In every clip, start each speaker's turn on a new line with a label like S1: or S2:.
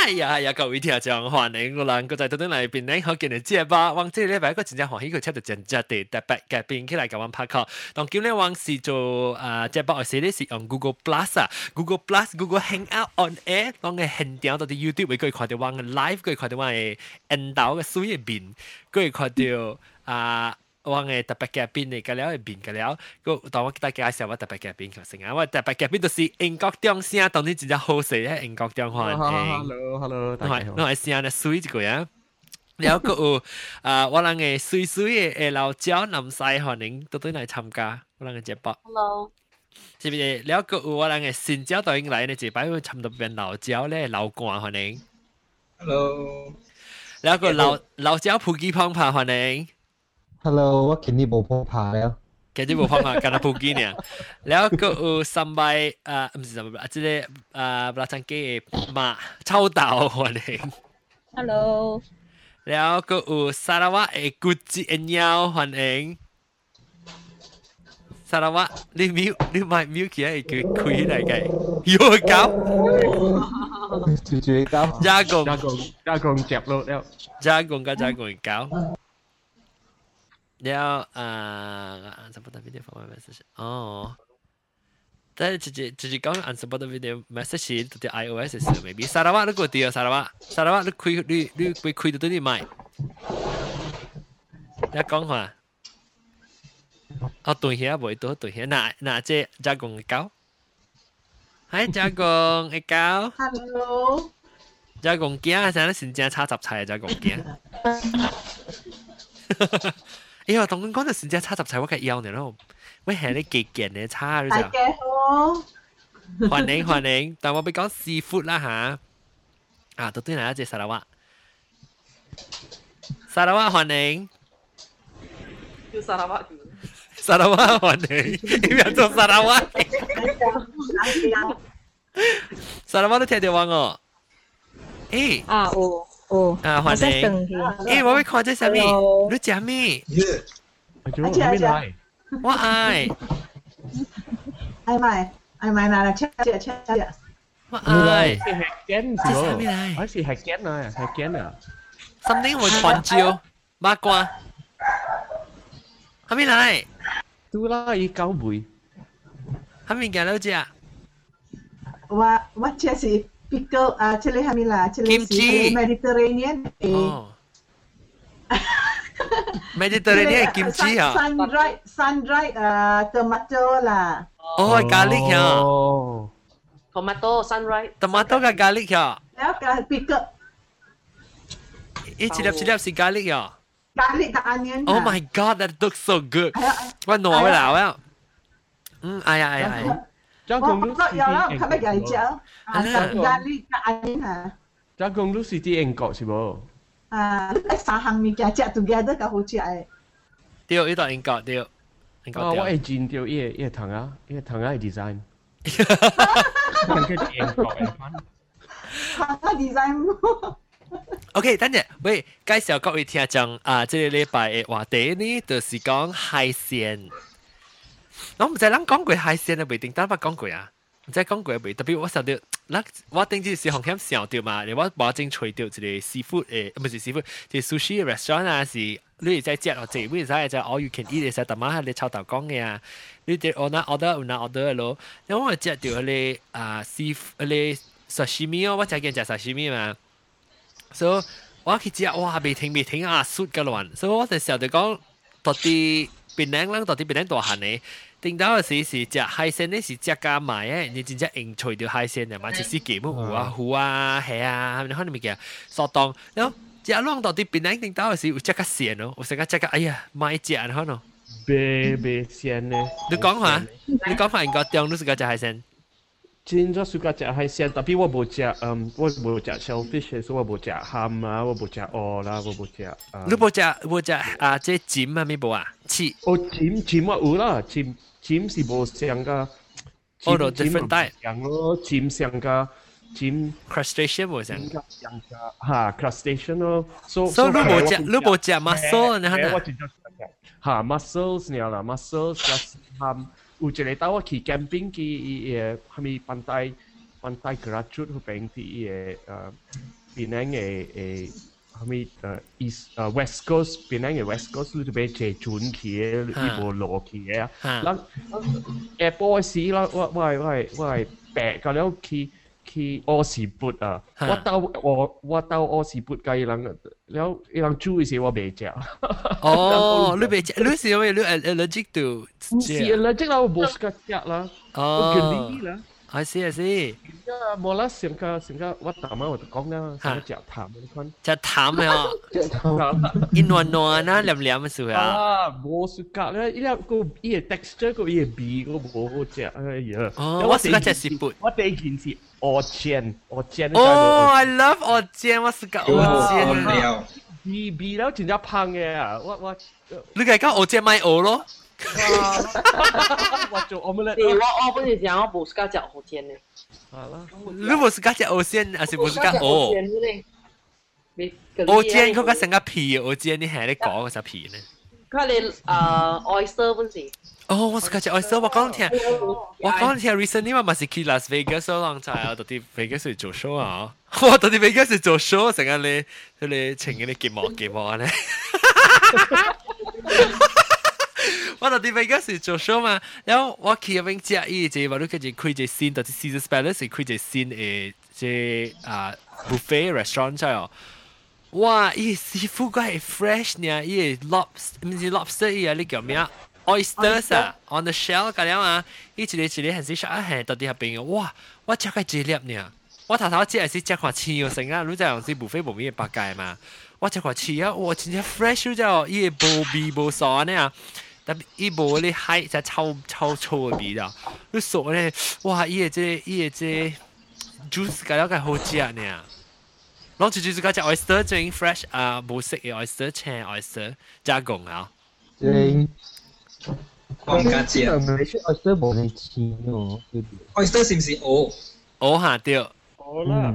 S1: 呀，各位聽眾，歡迎我哋在度嚟邊呢？好見你知吧？往這禮拜個真正歡喜佢出到真正地特別嘅邊起來甲我拍拖。當今日往是做這部係咧是用 Google Plus 啊 ，Google Plus、Google Hangout on Air， 當嘅現場到啲 YouTube 會可以看到我嘅 live， 可以看到我嘅引導嘅水嘅面，可以看到我嘅特別嘉賓嚟嘅了，邊嘅了，個當我大家介紹我特別嘉賓嘅先啊，我特別嘉賓就是英國中聲，當你真正好勢咧，英國中歡迎。
S2: Hello，大家好。
S1: 我係聲咧水一個啊，แล้วก็我哋嘅水水嘅老椒南西歡迎都嚟參加我哋嘅節目。
S3: Hello。
S1: 是不是？แล้วก็我哋嘅新椒導演嚟呢，這擺會參到邊老椒咧，老冠歡迎。
S2: Hello。
S1: แล้วก็老椒普吉胖爬歡迎。
S4: Hello，我見你冇碰爬了。
S1: 見你冇碰爬，跟他普吉呢。แล้วก็三拜唔是三拜，即係不拉長嘅馬秋豆歡迎。
S3: Hello。
S1: แล้วก็สารวัตรกุจิเอ็นยาว歡迎。สารวัตร你咪 mute 起來佢開嚟嘅，有搞。
S4: 絕搞。
S1: 加工
S2: 接落了。
S1: 加工搞。แล้วunsupported video format message 哦，但係直接講 unsupported video message 到啲 iOS 嘅時候 maybe 沙拉瓦你個啲啊沙拉瓦你會開到啲麥，你講下，我對下唔到對下，嗱即加工嘅搞，係加工嘅搞
S3: ，Hello，
S1: 加工驚，成日先正炒雜菜加工驚。哎呀，同講到先正炒雜菜，我嘅腰呢咯，喂係你幾件嘅炒咗就。
S3: 大家好。
S1: 歡迎，但我俾講 seafood 啦嚇，到對嚟一隻沙拉瓦歡迎。
S3: 叫沙拉瓦。
S1: 沙拉瓦歡迎，要做沙拉瓦。沙拉瓦都聽到我哦。誒。歡迎。我會看這什麼？你食咩？我愛。
S3: ai mai là chết.
S1: 我愛。
S2: 係驚咗，還是係驚啊？係驚啊
S1: ？something 會傳召八卦。係咪嚟？
S2: 都啦，要交背。
S1: 係咪嘅老姐？
S3: 我這是 pickle chili hamila chili Mediterranean
S1: Mediterranean kimchi 啊
S3: sun dried tomato 啦
S1: 哦 garlic 啊
S3: tomato sun dried
S1: tomato 嘅 garlic 啊
S3: แล้วก็ pickle
S1: 一粒是 garlic 啊
S3: garlic กับ onion
S1: Oh my god that looks so good 我挪ไปแล้วอ่ะ哎呀
S2: 張公都
S3: 係有係咪嘅啫garlic กับ onion 嚇
S2: 張公都是啲英國是冇
S3: 三項物件食 together 嘅好似係
S1: 對呢度英國對
S2: 我係見到呢個糖啊 design 佢英國嘅款
S3: design
S1: OK 等陣喂介紹各位聽眾這個禮拜嘅話題呢就是講海鮮我唔知諗講過海鮮啊，未定單不講過啊，唔知講過未？特別我想到，我頂住是紅險想到嘛，我保證吹到一個 seafood 唔係 seafood，即係 sushi restaurant 啊，是你哋在食或者唔係就 all you can eat 嘅，特晚係你炒豆講嘅啊，你哋order 咯，因為我食到嗰啲嗰 sashimi 哦，我食見食 sashimi 嘛，所以我去食哇未停啊，suit 嘅亂，所以我就時候就講到啲。檳榔啦，到底檳榔大漢嘅，頂到時是食海鮮咧，是食加賣嘅，你真正用除掉海鮮嘅嘛，就是幾麼魚啊、蝦啊，你看你咪嘅，索當，然後食啷到底檳榔頂到時有食個鮮咯，有食個哎呀買食啊，可能。
S2: 別鮮咧。
S1: 你講下應該點你是個食海鮮？
S2: 真係suka食海鮮，但係我冇食 shellfish，所以我冇食蝦啊，我冇食鵝啦，我冇食。
S1: 你冇食即尖啊？咩冇啊？翅。
S2: 哦，尖我有啦，尖是冇上噶。
S1: 哦，different type。
S2: 上咯，尖上噶，尖。
S1: crustacean 冇上。
S2: 上噶嚇 crustacean 咯。所以
S1: 你冇食 mussel 你睇
S2: 我真係嚇 mussels 你啦 mussels plus 有一個帶我去 camping 去係咪 pantai Kerajut 佢邊啲嘢邊嘅後面East West Coast 邊嘅 West Coast 裏邊借轉嘅呢部落嘅啊，嗱誒波時啦，我係白㗎แล้ว去屙屎缽啊，我兜屙屎缽計แล้ว豬嘅時我未食。
S1: 哦，你未食，你是因為你 allergic to
S2: 唔是 allergic 啦，我冇食食啦，我健啲啦。
S1: I see。
S2: 冇啦，成個我淡啊，我就講啦，成個食淡嗰款。
S1: 食淡啊，軟軟軟啊，黏黏嘅時候啊。
S2: 啊，冇食格咧，依個依個 texture 個依個味個冇好食，哎呀。
S1: 哦，我食個食雪缽。
S2: 我第一件事蚵煎。
S1: 哦 ，I love 蚵煎，我食個蚵煎。
S2: 味แล้ว真係胖嘅啊！我
S1: 你係講蚵煎買蚵咯？
S2: 我做 omelette。
S5: 我本嚟講我冇食食蚵煎嘅。
S1: 你冇食食蚵煎，還是冇食蚵？
S5: 蚵
S1: 煎佢個成個皮，蚵煎你係你講嗰隻皮呢？
S5: 佢哋oyster 本時。
S1: 哦，我食食 oyster，我講聽 recently 我咪是去 Las Vegas 咯，就係我到啲 Vegas 去做 show 啊！我到啲 Vegas 去做 show，成日你請嗰啲節目咧。我到啲 Vegas 去做 show 嘛，然後我去入邊食伊隻，話你佢就開隻新，到啲 Caesar Palace 是開隻新嘅隻buffet restaurant 在哦。哇！伊 seafood 個係 fresh 呢，伊 lobster 唔是 lobster，伊你叫咩啊？Oysters 啊 ，on the shell 咁樣啊，伊一個係是食啊，係到底入邊嘅，哇！我食個幾粒呢？我頭食係食看刺個成啊，你就用是無非無咩白芥嘛，我食看刺啊，哇！真係 fresh 咗，伊個無味無爽呢，但伊無你海就臭嘅味道，你熟咧，哇！伊個這 juice 咁樣個好食呢。攞住嗰隻 oyster 最 fresh 啊，冇食嘅 oyster 青 oyster 加工啊。
S4: 正。
S6: 講家姐啊
S4: oyster 冇你錢喎。
S6: oyster 是唔是蚵？
S1: 蚵嚇對。
S2: 好啦。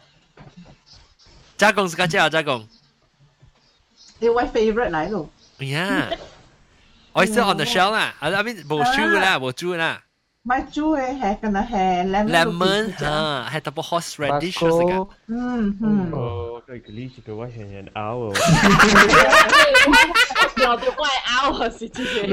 S1: 加工是家姐啊，加工。
S3: 你我 favorite 嚟咯。
S1: 呀 ，oyster on the shell 啦，I mean 冇豬啦，冇豬啦。
S3: 買豬嘅係咁樣係
S1: lemon 嚇，係特別 horseradish 嗰個。
S2: 哦，佢呢隻嘅話係人拗喎。
S5: 我就怪拗啊！是之前。
S2: 你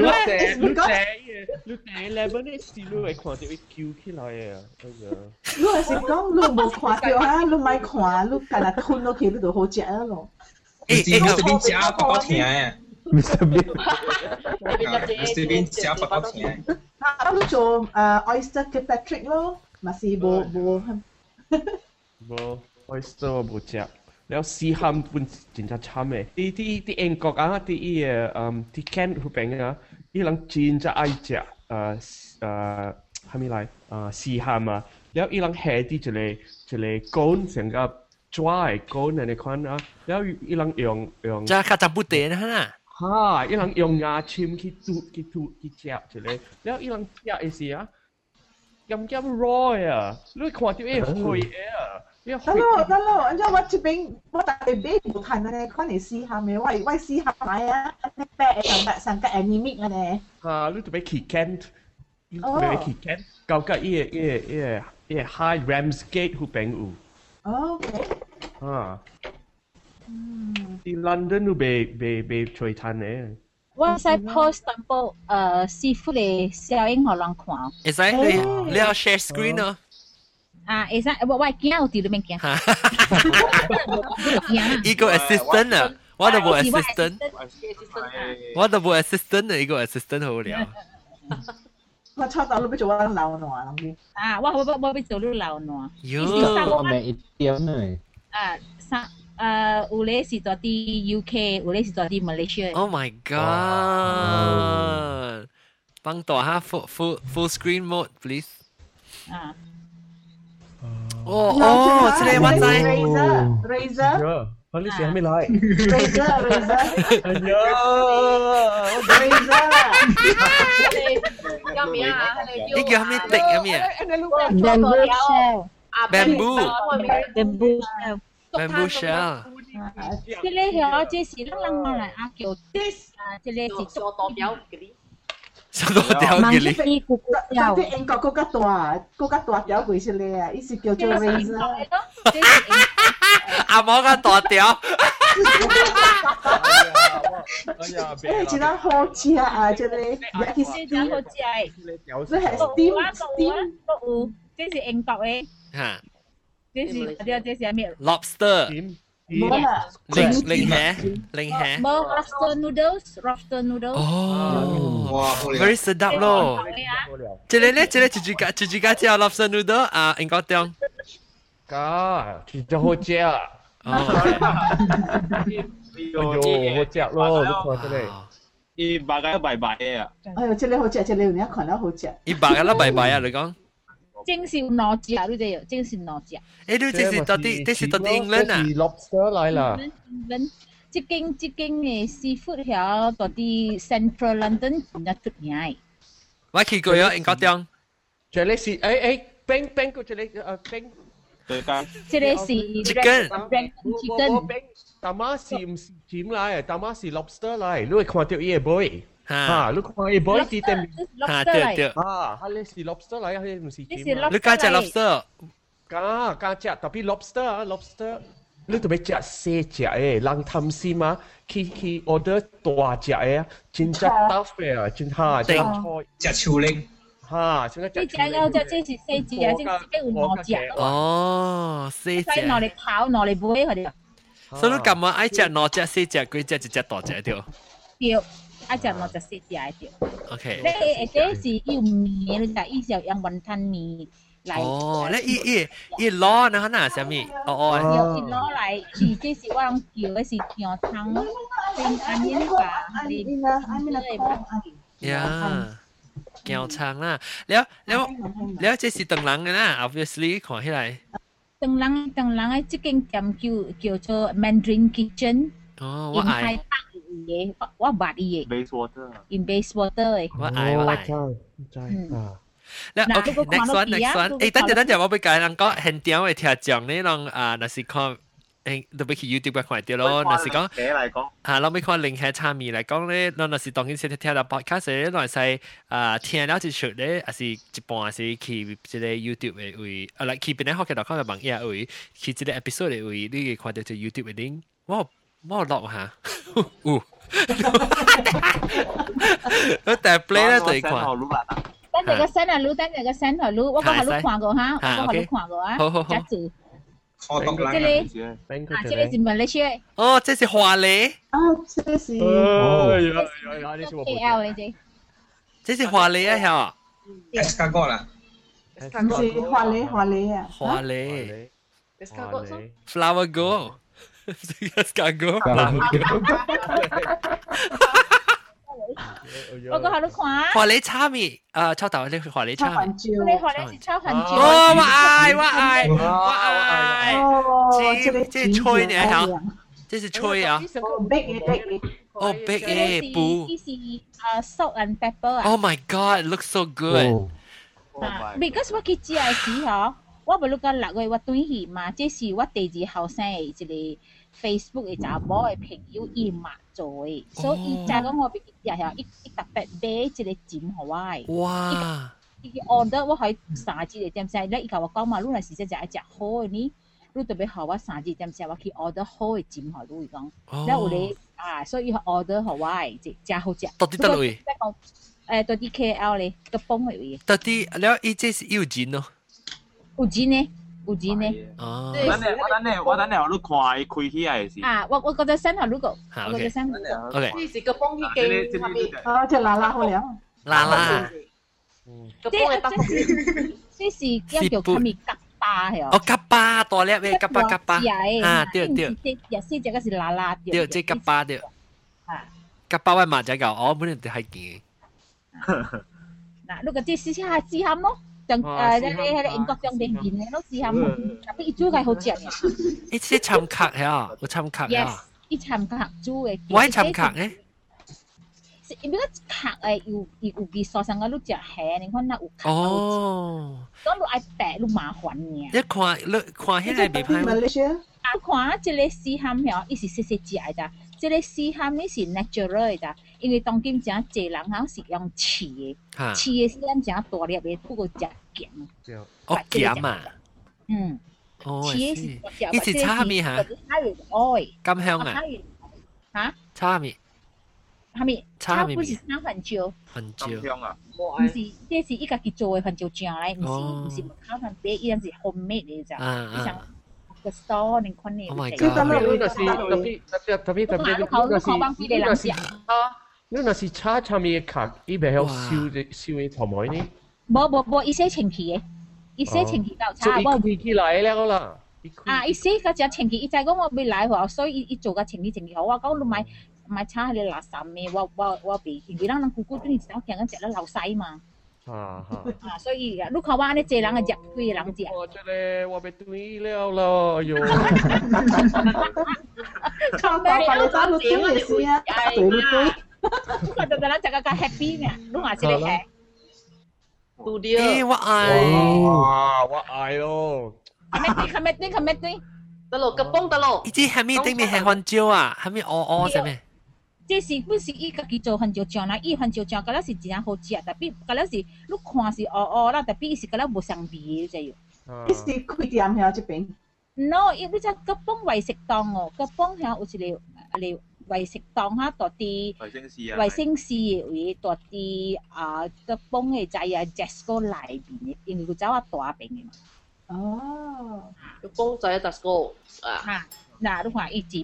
S2: lemon 呢時你會看到會叫起來嘅，哎呀！
S3: 你係是講你冇看到啊？你咪看，你今日吞落去你就好食啊咯。
S6: 你隨便食飽飽甜嘅。
S4: 唔使咩？
S6: 隨便食飽飽甜。
S3: 啊，你做oyster 嘅 Patrick 咯，咪是冇。
S2: 冇 oyster 我冇食。แล้วซีฮัมเป็นจินจะช้ำเลยที่เองก็อ่ะที่แคนรูปเป็นอ่ะที่หลังจินจะไอจะทำอะไรซีฮัมอ่ะแล้วอีหลังแห่ที่จะเลยก้นเสียงกับจ้าไอ้ก้นในควันอ่ะแล้วอีหลังยอง
S1: จะข้าจะพูดเตะนะฮะ
S2: ฮ่าอีหลังยองยาชิมคิดเจ็บจะเลยแล้วอีหลังเจ็บไอ้เสียยำร้อยอ่ะรู้ความที่เอ้หอยอ่ะ得咯，
S3: 因為我這邊我特別俾冇睇嘅咧，可能試下咩？喂試下買啊！你白上個 anemic 嘅咧。
S2: 啊，你特別期間，你特別期間，搞個high Ramsgate 嗰邊有。
S3: OK。
S2: 啊。啲 London 都被吹彈嘅。
S7: 我喺 post 淡薄seafood 嘅效應，我人看。
S1: 會使你要 share screen 咯。
S7: 啊，會使我驚有啲都免驚。
S1: 伊個 assistant 啊，我都冇 assistant，我都冇 assistant 啊，伊個 assistant 好了。
S3: 我初到你要做我老暖諗住。
S7: 啊，我要做你老暖。
S1: 喲，
S4: 我咪一點呢。
S7: 有咧是做啲 UK， 有咧是做啲 Malaysia。
S1: Oh my god！幫大下 full screen mode please。
S7: 啊。
S1: 哦，這裡我知。
S3: Razor。
S2: 我呢時係咩嚟
S3: ？Razor。
S2: 哎呀
S3: ，Razor。
S5: 叫咩啊？
S1: 呢叫咩滴啊咩
S7: ？Bamboo
S1: shell。
S7: 這裡係這是人來啊叫 this，這裡是
S5: 做代表嗰啲。
S1: 上多條
S7: 芒
S1: 嘅你，
S7: 果啲咕咕
S3: 但
S7: 條，
S3: 啲英國嗰個大條鬼出嚟啊！意思叫做
S7: 即係英
S3: razor。
S7: 國嘅咯，即係英
S1: 阿毛個大條，
S2: 哎呀，
S3: 誒，只能好食啊！即係而家
S7: 國，即係好似係
S3: 你係
S7: 國
S3: steam，
S7: 語，即係英國嘅，
S1: 嚇
S7: 即係即係咩？
S1: ，lobster，
S2: 點
S3: 冇啦，
S1: 零蝦，
S7: 冇 lobster noodles，
S1: 哦
S6: 哇，好靚！
S1: ，very sedap 咯。
S7: 係啊，
S1: 即係咧，即係住家之後 lobster noodle 啊，英國中，
S2: 㗎，其實好食啊！
S1: 哦，
S2: 哎呦，好食咯，你看出嚟。
S8: 伊白嘅白白嘅啊，
S3: 哎呦，即係好食，即係你而家看到好食。
S1: 一百個啦，拜拜啊！你講，
S7: 正是攞隻，呢啲正是攞隻。
S1: 誒，你這是到底 England 啊？
S2: 是 lobster 嚟啦。
S7: 即間嘅 seafood 喺嗰啲 Central London 有出名嘅。
S1: 我去過咗英國中，
S2: 這裡是冰個這裡冰。
S8: 對間
S7: 即係是
S1: Chicken
S7: chicken，
S2: 大媽是唔是尖嚟？大媽是 lobster 嚟，你會看到伊個杯。
S1: 嚇，
S2: 你看伊杯是點？
S1: 嚇，對對，
S2: 佢是 lobster 嚟，佢唔是尖嚟。
S1: 你家隻 lobster，
S2: 加隻，特別 lobster，你特別隻細隻嘅，人貪心嘛，去 order 大隻嘅，真隻 tough 嘅，真嚇，真菜，
S6: 隻超拎，
S2: 嚇，真
S7: 呢
S2: 隻
S7: 隻有隻即是細隻啊，即係會攞隻咯。
S1: 哦，四隻，
S7: 使攞嚟炒，攞嚟杯佢哋。
S1: 所以你咁啊，愛隻攞隻四隻，幾隻一隻大隻條
S7: 掉，一隻攞隻細隻掉。
S1: ，OK。
S7: 這是要米，你就意思用雲吞米嚟。
S1: 哦，你攞那哪什麼？哦，
S7: 要攞嚟，是即是我諗叫嘅是姜湯，跟安尼吧，你
S1: 呀，姜腸啦，แล้ว這是鄧冷嘅啦 ，obviously 看起來。
S7: 鄧冷嘅即間店叫做 Mandarin Kitchen，
S1: 哦，
S7: in High Park 嘅，我捌伊嘅
S8: base water
S7: ，in Bayswater 嘅。
S1: 我愛。
S2: 真啊！
S1: แล้วโอเค next one 誒，等陣我俾介人講很屌嘅聽眾呢，讓啊，那是看誒，特別去 YouTube 看到咯，那是講。
S8: 寫嚟講，
S1: 啊，เราไม่ควรลิงก์ให้ชามี嚟講咧เราน่ะสิ當然是聽到 podcast 咧เรา係聽了一出咧還是一半是去這個 YouTube 嘅位來去邊咧學嘅度看到網頁位去這個 episode 嘅位你可以看到這 YouTube 嘅 link 我落下我但係 play 咧就看
S7: 等陣個 send 啊，等陣個 send 台錄，我講下錄看過嚇，我講下錄看過啊，
S1: 好
S7: 一字，
S6: 好獨冷
S7: 即係
S2: 冰個
S7: 即係是馬來西亞
S1: 哦這是華麗
S3: 啊，這是
S2: 呢是我
S7: KL 嘅啫，
S1: 這是華麗啊
S6: escargot 啦，
S3: 唔是華麗啊？
S1: 華麗
S2: 華麗
S1: flower go escargot
S7: 我講下錄看啊，
S1: 華麗叉咪抽頭你華麗叉咪
S3: 椒，
S7: 你學你是超很久，
S1: 哦我愛這是吹呢嚇這是吹啊哦 big 誒ปู
S7: 呢是salt and pepper 啊。
S1: Oh my god, it looks so good.
S7: because 我去食嘅時候，我唔錄到6月我轉去嘛，這是我第二後生嘅一個 Facebook 嘅查某嘅朋友伊嘛做嘅，所以伊就講我俾佢食，伊特別買一個針互我嘅。
S1: 哇！
S7: 伊 order 我係3支嚟點食咧，伊甲我講嘛，你若是真係一隻好嘅呢，你特別互我3支點食，我去 order 好嘅針互你講。แล้ว有你所以 order 互我嘅，真好食。
S1: 到底得位？
S7: 到啲 KL 咧，個崩嘅位。
S1: 到底了，伊這是有錢咯。
S7: 有錢呢？有錢呢？
S1: 哦。
S8: 我等下我都看伊開起來是。
S7: 我覺得新頭嗰個，我覺得新嗰個。
S1: OK。
S5: 呢是個幫啲機下面。
S3: 啊，隻辣辣好涼。
S1: 辣辣。
S5: 個幫係得。
S7: 這是一叫佢咪吉巴係
S1: 哦，吉巴大粒嘅吉巴。啊，對。
S7: 日先隻嗰是辣辣嘅。
S1: 對，這吉巴對。吉巴我麻雀狗，我本嚟就係見。
S7: 嗱，如果啲試下試下咯。你喺英國上邊見嘅咯，試下冇，特別煮係好食嘅。
S1: 誒，即係參客係啊，有參客啊。
S7: 一參客煮嘅。
S1: 我係參客咧。
S7: 因為客誒有技術上嘅，你食蝦，你看那有客。
S1: 哦。
S7: 咁你愛白，你麻煩嘅。
S1: 你看起來未歹。
S3: 馬來西亞。
S7: 看一個試下嚇，伊是細細隻㗎， 即個絲喊呢是 natural 嘅咋，因為當今真濟人好是用刺嘅，刺嘅絲喊真大粒嘅，不過真鹹。
S1: 哦，鹹啊！
S7: 嗯。
S1: 哦，
S7: 刺嘅是大粒。
S1: 呢是叉咪嚇？咁香啊！
S7: 嚇？
S1: 叉咪？
S7: 係咪？叉不是叉粉椒。
S1: 粉椒。
S8: 香啊！
S7: 唔是，這是一家己做嘅粉椒醬嚟，唔是烤粉餅，依樣是 homemade 嚟咋。個 store 你看你。
S1: Oh my
S2: god！呢個是呢個是叉叉咪嘅殼，呢邊有燒嘅頭毛呢？
S7: 冇，一些前期嘅，一些前期到叉。
S2: 我佢嚟了啦。
S7: 啊，一些個只前期，伊就講我未來喎，所以伊做個前期好。我講你買叉你垃圾咩？我別，因為人姑姑對你講講食得流西嘛。所以你看我安尼濟人嘅食，幾個人食。
S2: 我這裡我被對了咯，喲！
S3: 看爸爸你打到對嘅事啊，對你對。
S7: 你看到咱食個 happy 咩？你話是你係？
S5: 杜啲。
S1: 誒，我愛。
S2: 哇，我愛咯。
S7: 係咪對？
S5: 得咯，夾崩得咯。
S1: 呢啲係咪頂面係香蕉啊？係咪鵝係咩？
S7: 這是本是伊家己做香蕉醬啦，伊香蕉醬嗰粒是真好食，特別嗰粒是你看是啦，特別伊是嗰粒無上味嘅啫。
S3: 你是開店喺這邊
S7: ？No， 伊你只吉邦維食檔哦，吉邦喺有一個維食檔嚇，大啲維生士嘅大啲吉邦嘅在啊 Jasco 內邊嘅，因為佢走啊大邊嘅嘛。
S3: 哦，
S5: 吉邦在啊 Jasco
S7: 啊，嗱你看伊剪。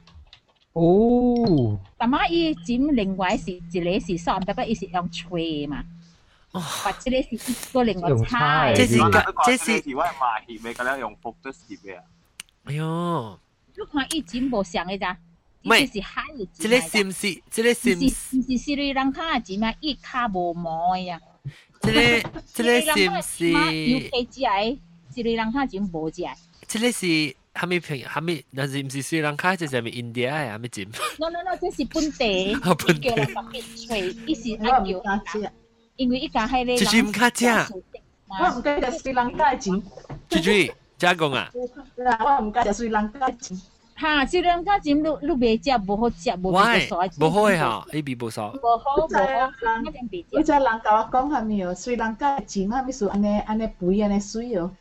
S4: 哦，
S7: 但係伊剪另外是一個是爽，特別伊是用吹嘛，或者呢是一個另外叉。
S1: 這是
S8: 我係麻葉嘅，咁樣用服得攝嘅。
S1: 哎呦，
S7: 你看伊剪無像嘅咋？
S1: 唔係，
S7: 是海嘅
S1: 剪。這個是唔是？這個是唔
S7: 是斯里蘭卡嘅剪咩？伊卡無毛嘅呀。
S1: 這個是唔是
S7: ？UK 只係斯里蘭卡剪無只。
S1: 這個是。係咪平？係咪？但是唔是斯里蘭卡，這係咪印度啊？係咪剪
S7: ？No， 這是本地。
S1: 本地。
S7: 叫人特別吹，伊是阿叫。因為伊家係咧。
S1: 豬唔卡只。
S3: 我唔介意斯里蘭卡剪。
S1: 豬，加工啊？
S3: 我唔介意斯里蘭卡剪。
S7: 嚇，斯里蘭卡剪你未食，無好食，無好爽。
S1: 無好嘅嚇，A B 無爽。
S7: 無好。
S3: 我知人甲我講係咪哦？斯里蘭卡剪係咪屬安尼肥安尼水哦？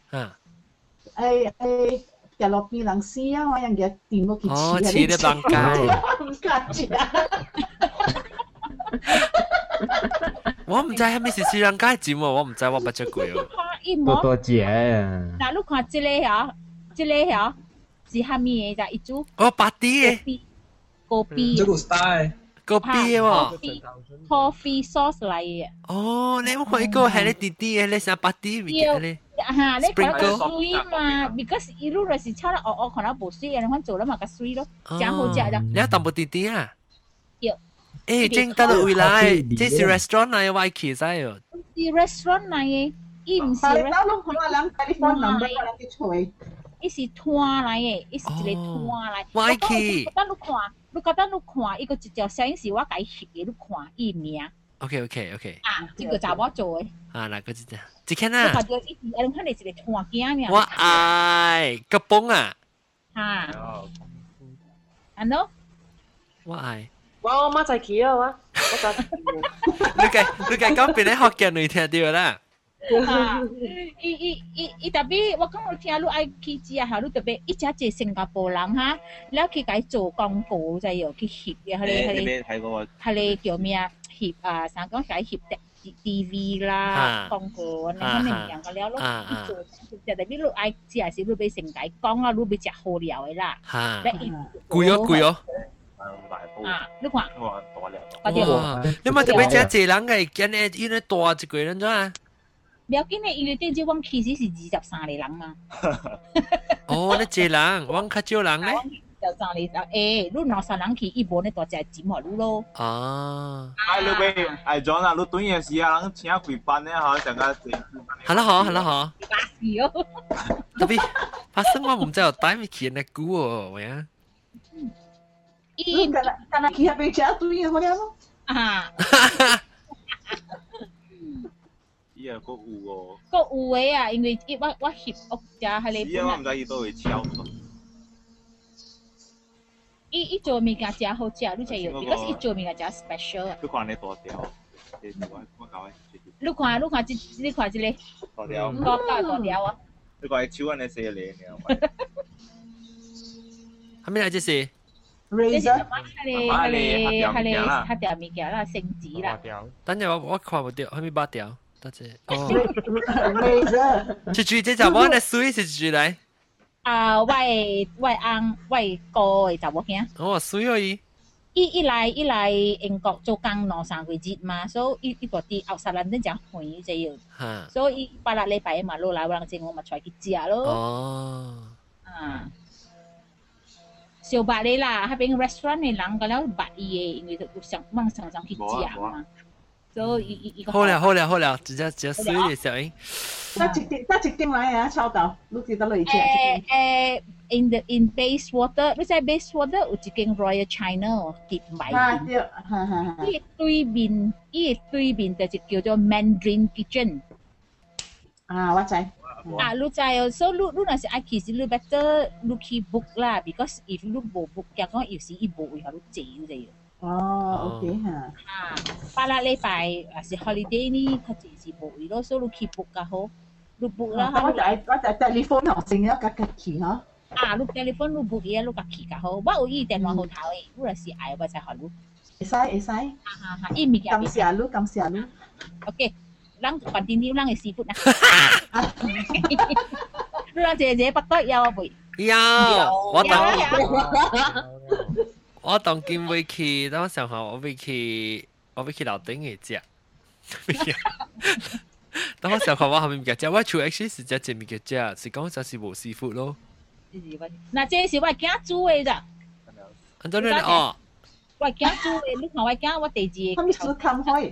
S3: 日落邊人死啊！我人嘅電屋企
S1: 黐啲蚌街，
S3: 唔敢食。
S1: 我唔知係咪是斯里蘭卡剪喎，我唔知我不食過哦。
S4: 多隻啊！
S7: 嗱，你看這個嚇，是蝦米嘅咋？一組。
S1: 哦，白啲嘅。
S7: 高比。
S6: 這個 style。
S1: 高比嘅
S7: 喎。Coffee sauce 嚟嘅。
S1: 哦，你有冇看過係你弟弟嘅？你想白啲嘅咧？
S7: 嚇，你睇到水嘛 ？because 伊路就是炒得我看到無水嘅，你看做了嘛個水咯，真好食啦。
S1: 你有淡薄弟弟啊？
S7: 有。
S1: 誒，正得到回來，這是 restaurant 嚟嘅，我去曬哦。
S7: 是 restaurant 嚟嘅，伊唔是。
S3: 但係我諗兩telephone number 我哋吹。
S7: 伊是拖嚟嘅，伊是一個拖嚟。
S1: 我去。
S7: 你覺得你看，伊個一條聲是我解翕嘅，你看伊名。
S1: OK。
S7: 啊，這個就我做嘅。
S1: 啊，那個是這樣。只看啊！
S7: 我看你是個拖鏡咩？
S1: 我愛個崩啊！
S7: 嚇，安喏？
S1: 我愛。
S5: 我媽仔企啊！我
S1: 你講邊啲學嘅你聽到啦？
S7: 伊特別我講我聽你愛去食下，你特別一隻隻新加坡人哈，你去解做廣告就要去翕嘅，係你叫咩啊？翕啊，想講解翕的。TV 啦，廣告你肯定唔樣嘅了咯。就特別你愛食係你俾成解講啊，你俾食好料嘅啦。
S1: 貴哦。
S7: 啊，你看。
S1: 哇！你咪特別食濟人嘅，見你依啲大一個人咗啊？
S7: 唔要緊嘅，因為點知我其實是23個人嘛。
S1: 哦，你濟人，我較少人咧。
S7: 23個人，你20人去，伊無你大隻剪落你咯。
S1: 哦。
S8: 你俾John啊，你短嘢時啊，人請幾班咧嚇，成個
S1: 係啦嗬。
S7: 巴士哦。
S1: 特別發生我唔知有帶咪去那股哦，喂啊。
S3: 你干那去那邊食對嘅，我哋咯。
S7: 啊。
S8: 伊個有哦。
S7: 個有嘅啊，因為我翕屋食係你。
S8: 我唔知伊都會超。
S7: 伊做物件真好食，你才有，because 伊做物件真 special 啊。
S8: 你看你大條，我搞嘅。
S7: 你看這個，
S8: 大條，
S7: 高大條啊！
S8: 你看手安尼寫嚟，
S1: 係咩嚟？這是
S7: 這是什
S3: razor
S7: 麼？係條物件啦，繩子啦。
S1: 等陣我看唔到，係咪八條？得啫。哦，
S3: razor
S1: 是這就我嘅水是住嚟。
S7: 啊，喂哥嘅查某囝，
S1: 哦，水可以。
S7: 伊來英國做工2-3個月嘛，所以伊個啲歐沙蘭真正遠就要，
S1: 嚇。
S7: 所以伊8禮拜嘛落來，我哋我咪出去食咯。
S1: 哦。
S7: 啊，小白你啦，喺邊 restaurant 嘅人個了白伊嘅，因為佢常去食嘛，所以伊個
S1: 好了，直接水嘅小英。
S3: 得一點來啊，超到，你記得類似。
S7: in Bayswater， 你知 Bayswater 有一間 Royal China 結埋邊，伊對面就叫做 Mandarin Kitchen。
S3: 啊，我知。
S7: 啊，你知哦，所以你若是愛去時，你 better 你去 book 啦 ，because if 你冇 book，講講有時伊冇為何你坐就。
S3: 哦 ，OK 嚇。
S7: 啊，8禮拜也是 holiday 呢，佢就是冇為咯，所以你去 book 較好，你 book 啦。
S3: 我就 telephone 學成咗格去嗬。
S7: 啊，你 telephone 你 book 嘢，你甲去較好。我有伊電話號頭誒，你若是愛，我才學你。
S3: 會使。
S7: 伊物件。
S3: 感謝你。
S7: OK， 咱 continue 咱嘅師傅啦。你讓姐姐不得有啊未？
S1: 有，我當見會去，等我想下，我會去樓頂嘅食。等我想下我係咪唔記得？我厝 actually 是只物嘅食，是講就是無師傅咯。
S7: 嗱，這是我囝煮嘅咋？
S1: 安怎樣哦？
S7: 我囝煮嘅，你看我囝我第二個。
S3: 咁煮咁開。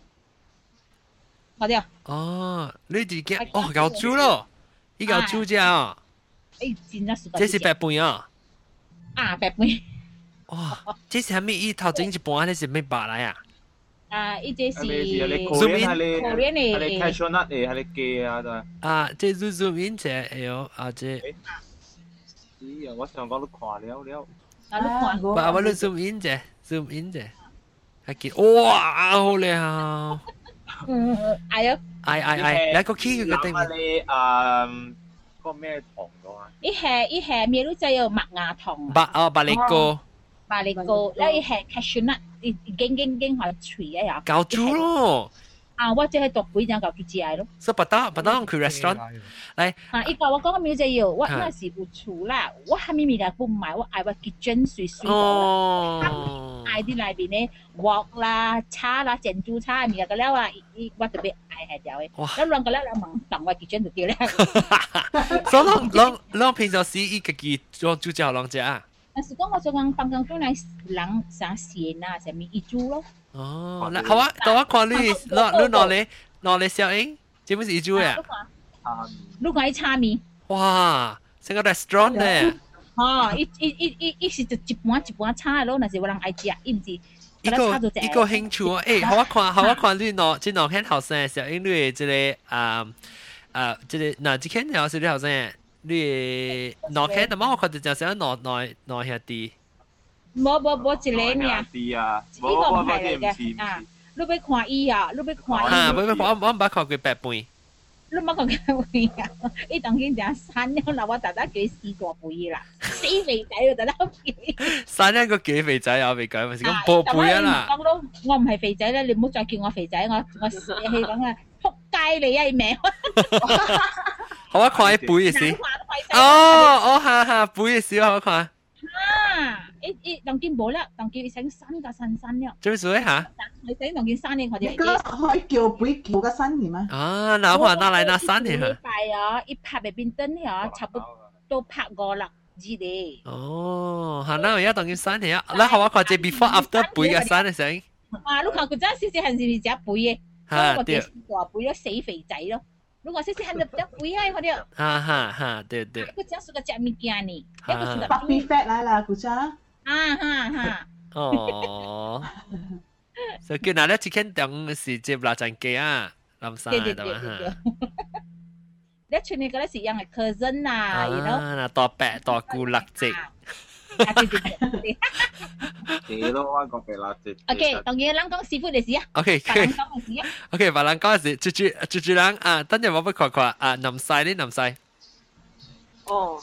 S1: 我哋哦，你自己哦，夠煮咯，依夠煮啫哦。
S7: 誒，真係
S1: 這是白飯啊！
S7: 啊，白飯。
S1: 哇，這是係咪伊頭整一半，呢是咩白來啊？
S7: 啊，伊這是
S8: zoom in，係你 cashew nut 嚟，係你雞啊都。
S1: 啊，這 zoom in 者，哎呦，啊這。
S8: 咦啊！我上講都看了。
S7: 啊，你看過？
S1: 我你 zoom in 者，係見，哇，好靚啊！
S7: 哎呀！
S1: 你個 key 佢個定
S8: 位？嗰個咩糖咗啊？
S7: 伊係咩都只有麥芽糖。
S1: 百利哥。
S7: 百利哥，咧伊係 cashew nut， 伊經下脆啊呀。
S1: 夠煮咯。
S7: 啊，我即係讀杯就夠煮食咯。
S1: 所以不當去 restaurant 嚟。
S7: 啊，伊教我講嘅咩就要，我那是有厝啦，我下面咪嚟不買，我愛我 kitchen 水
S1: 哦。
S7: 愛啲內邊咧鑊啦、叉啦、珍珠叉咪個了啊，我特別愛係條嘅。咁兩個了問當我 kitchen 就掉咧。
S1: 所以啷平常時伊自己做煮食啷食啊？
S7: 但是講我做講當中嚟人啥鹹啊，上面伊煮咯。
S1: 哦，好啊，等我看你攞嚟小英，這不是伊煮嘅。
S7: 你看伊叉面。
S1: 哇，成個 restaurant 咧。
S7: 哦，伊是就一盤叉咯，那是有人愛食，伊唔是。
S1: 一個興趣啊！誒，好我看你攞很後生，小英你即個即個嗱，只看條是你後生，你攞看，但係我看就就想攞下啲。
S7: 冇一個呢？
S8: 啲啊，
S7: 呢個唔係嚟嘅啊！你要看伊啊，你要看伊。
S1: 啊，我唔捌看過白飯。
S7: 你冇看過飯啊？伊當然就生咗啦，我特登叫伊試過飯啦，死肥仔啊！特登叫。生一個幾肥仔啊？未講咪先咁波背啊啦！ 我唔係肥仔咧，你唔好再叫我肥仔，我氣講啊，仆街你啊命！
S1: 好啊，看伊背嘅事。哦，下背嘅事好看。
S7: 啊！當見冇啦，當見想生個新了。
S1: 做咩事嚇？
S7: 你想當見生你，我哋。
S3: 你可以叫背叫個新年嗎？
S1: 啊，嗱我拿嚟拿三年嚇。
S7: 禮拜啊，一拍入邊燈啊，差不多拍5-6字咧。
S1: 哦，嚇！嗱我而家當見三年啊，嗱好我看隻 before after 背嘅三年先。
S7: 啊，你看佢真係少少係咪只背嘅？
S1: 嚇，
S7: 對。話背咗死肥仔咯。如果少少係咪只背啊？佢哋。
S1: 哈，對。
S7: 佢只係個食物件呢。
S3: Puppy fat 來啦，估咋？
S7: 哈。
S1: 哦。所以叫嗱，你之前當是接臘腸雞啊，諗晒係嘛嚇？
S7: 你出嚟嗰啲是樣係 cousin 啊，you know？
S1: 嗱，大伯大姑六隻。
S8: 係咯，我講俾啦，
S7: OK， 當然人講師傅嘅事啊。
S1: OK，
S7: 白人講嘅事啊。
S1: OK， 白人講嘅事，住人啊，等陣我俾看，南西呢南西。
S5: 哦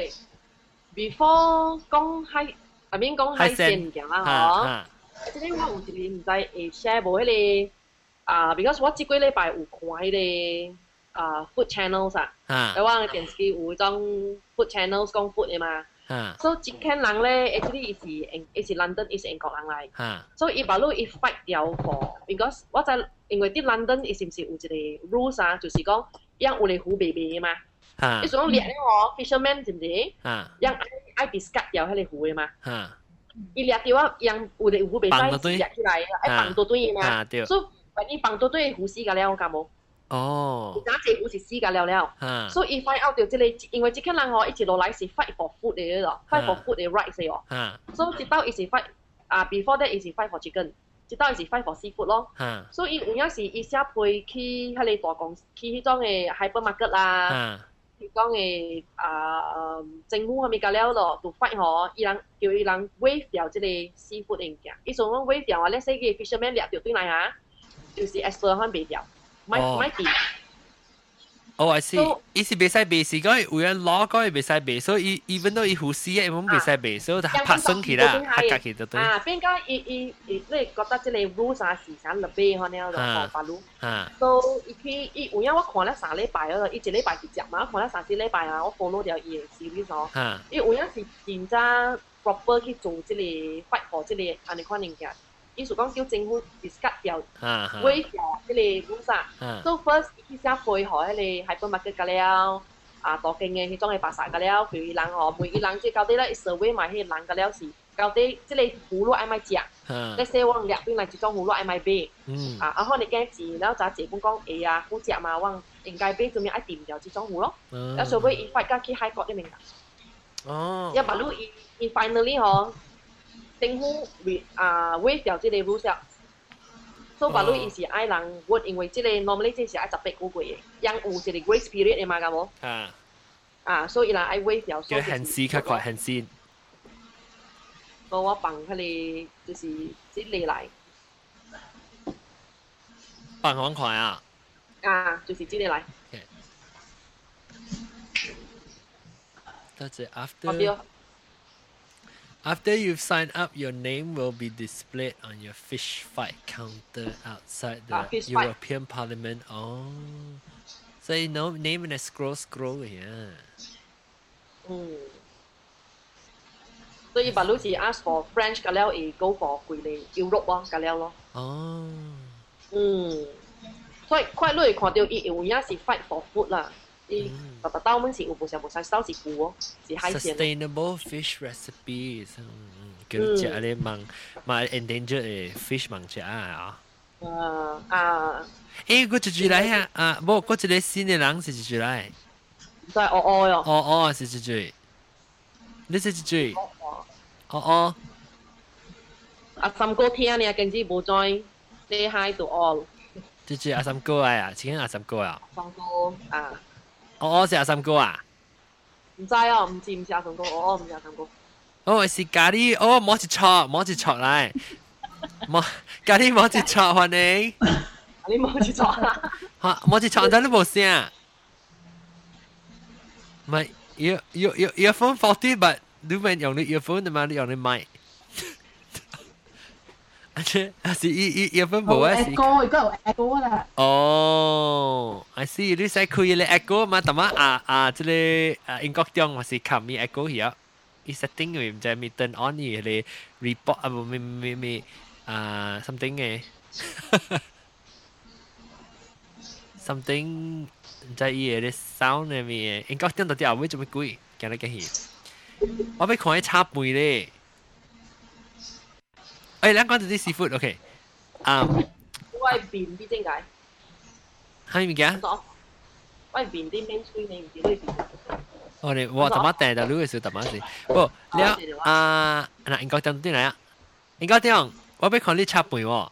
S5: ，OK，before 講海，I mean 講海鮮物件啦，嗬。即係我有一個唔知會 share 無迄個because 我這幾禮拜有看迄個food channels 啊，我電視機有迄種 food channels 講 food 嘅嘛。所以這間人咧 ，actually 是 London， 是英國人嚟。所以伊把路伊 fight 掉 for，because 我知因為啲 London 伊是唔是有一個 rules 啊，就是講讓有嚟湖白白嘅嘛。伊所講掠咧我 fisherman 是唔是？讓愛 discard 掉迄個湖嘅嘛。伊掠掉啊，讓有嚟湖白白掠出來，愛放多堆嘅嘛。所以萬一放多堆湖死㗎了，我講冇。哦，而家這湖是死㗎了，所以伊 find out 到即個，因為即間人吼，一直落來是 fight for food 嘅咯 ，fight for food 嘅 rights 嘅哦，所以直到伊是 fight before that 伊是 fight for chicken， 直到伊是 fight for seafood 咯，所以有陣時伊寫配去迄個大公司，去迄種嘅 hypermarket 啦，迄種嘅政府係咪㗎了咯，就 fight 吼，伊人叫伊人 waive 掉即個 seafood 嘅物件，伊所講 waive 掉啊，你說嘅 fisherman 掠掉對來嚇，就是 extra 可能賣掉。買碟。
S1: 哦，I see。伊是袂使賣，是講有人攞講伊袂使賣，所以even though伊胡死嘅，伊冇袂使賣，所以就拍生起啦，拍夾起就對。
S5: 變解你覺得即個 rules 是啥特別可能就學法律。so 伊有影我看了3禮拜咯，伊一禮拜一隻嘛，我看了3、4禮拜啊，我 follow 掉伊嘅 series 咯。伊有影是真正 proper 去做即個 fight for 即個安尼款物件。意思講叫政府 discard 掉，waive 掉迄個 rules 啊。so first 伊先配合迄個 hypermarket 㗎了，大間嘅迄種嘅巴薩㗎了，譬如人吼，每個人即到底咧 survey 埋迄個人㗎了是，到底即個葫蘆愛買食，你說我掠邊來一種葫蘆愛買買，可能驚錢，然後就結本講啊，好食嘛，我應該買做咩愛掂掉這種葫蘆，然後所以伊發家去海國啲名㗎。哦。一把路伊 finally 吼。政府waive 掉即個 rules， 所以話你伊是愛人 work， 因為即個 normally 即是愛18個月嘅，因有一個 grace period 嘅嘛，咁冇？所以人愛 waive 掉。
S1: 叫限時較快，限時。
S5: 所以我放佢哋就是即嚟嚟。
S1: 放款快啊！
S5: 就是即嚟嚟。
S1: That's it. After you've signed up, your name will be displayed on your fish fight counter outside the European Parliament. Oh, so you know, name in a scroll, yeah.
S5: 所以把路是 ask for French 㗎了，會 go for 佢哋 Europe 咯，㗎了咯。哦。所以快樂看到伊有影是 fight for food 啦。特到阮是有無無晒收是古哦，是海鮮。
S1: Sustainable fish recipes， 叫食啲網 endangered 嘅 fish 網食啊。誒，嗰一嚟啊！冇嗰一個新嘅人是一嚟。
S5: 就係哦喲。
S1: 哦是一句。你是一句。哦。
S5: 三哥聽你經濟無在 say hi to all。
S1: 一句阿三哥啊，請阿三哥啊。
S5: 三哥
S1: 是阿三哥啊？
S5: 唔知哦，唔是阿三哥，唔是阿三哥。
S1: 哦，是咖喱，摸一撮來，咖喱摸一撮，歡迎。
S5: 你摸一撮啦？
S1: 嚇，摸一撮，但你冇聲。唔係，earphone faulty，but 你咪用你 earphone 嘛，你用你麥。是earphone 冇啊？
S3: echo，而家有 echo 啦。
S1: 哦 ，I see，你使開咧 echo 嘛？但係即個英國中還是冚咪 echo 嘢，伊 setting 佢唔知咪 turn on 佢咧 report 啊，咪something 嘅，something 唔知伊咧 sound 嘅咪，英國中到底後尾做咩鬼？講嚟講去，我俾看啲插背咧。誒，兩講到啲 seafood，OK。
S5: 我係邊啲點解？
S1: 係咪嘅？
S5: 我係邊啲 main screen 你唔知呢邊？
S1: 我頭媽訂到呢個時候頭媽事。不，你嗱，英國點嚟啊？英國點？我俾看你插背喎。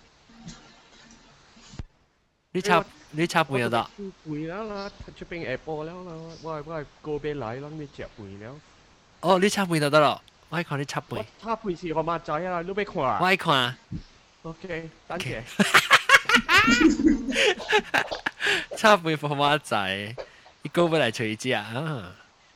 S1: 你插背又得？
S2: 背啦，出邊 Apple 啦，我係個別嚟啦，你插背啦。
S1: 哦，你插背就得咯。 我看你插背。
S2: 插背是我媽仔啊，你要看啊？
S1: 我看。
S2: OK，等陣。
S1: 插背我媽仔，你高不嚟隨之啊？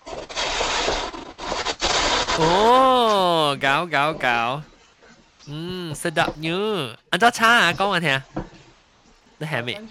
S1: 哦，搞。sedap nya。安怎叉啊？講我聽。你係咪？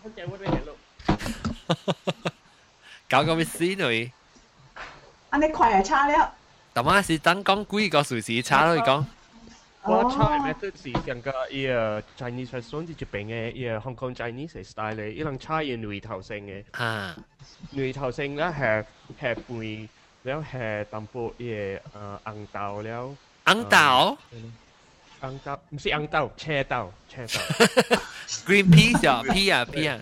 S1: 搞個咩事呢？
S3: 安尼快就叉了。
S1: 但我是等講幾個數字叉咯，你講。
S2: 我叉嘅 method 是像個Chinese restaurant 就邊嘅Hong Kong Chinese style 嘅，一能叉嘅女頭性嘅。
S1: 啊。
S2: 女頭性咧係背，แล้ว係淡薄嘅紅豆了。
S1: 紅豆？
S2: 紅豆唔是紅豆，車豆。
S1: Green peas 啊，pea 啊。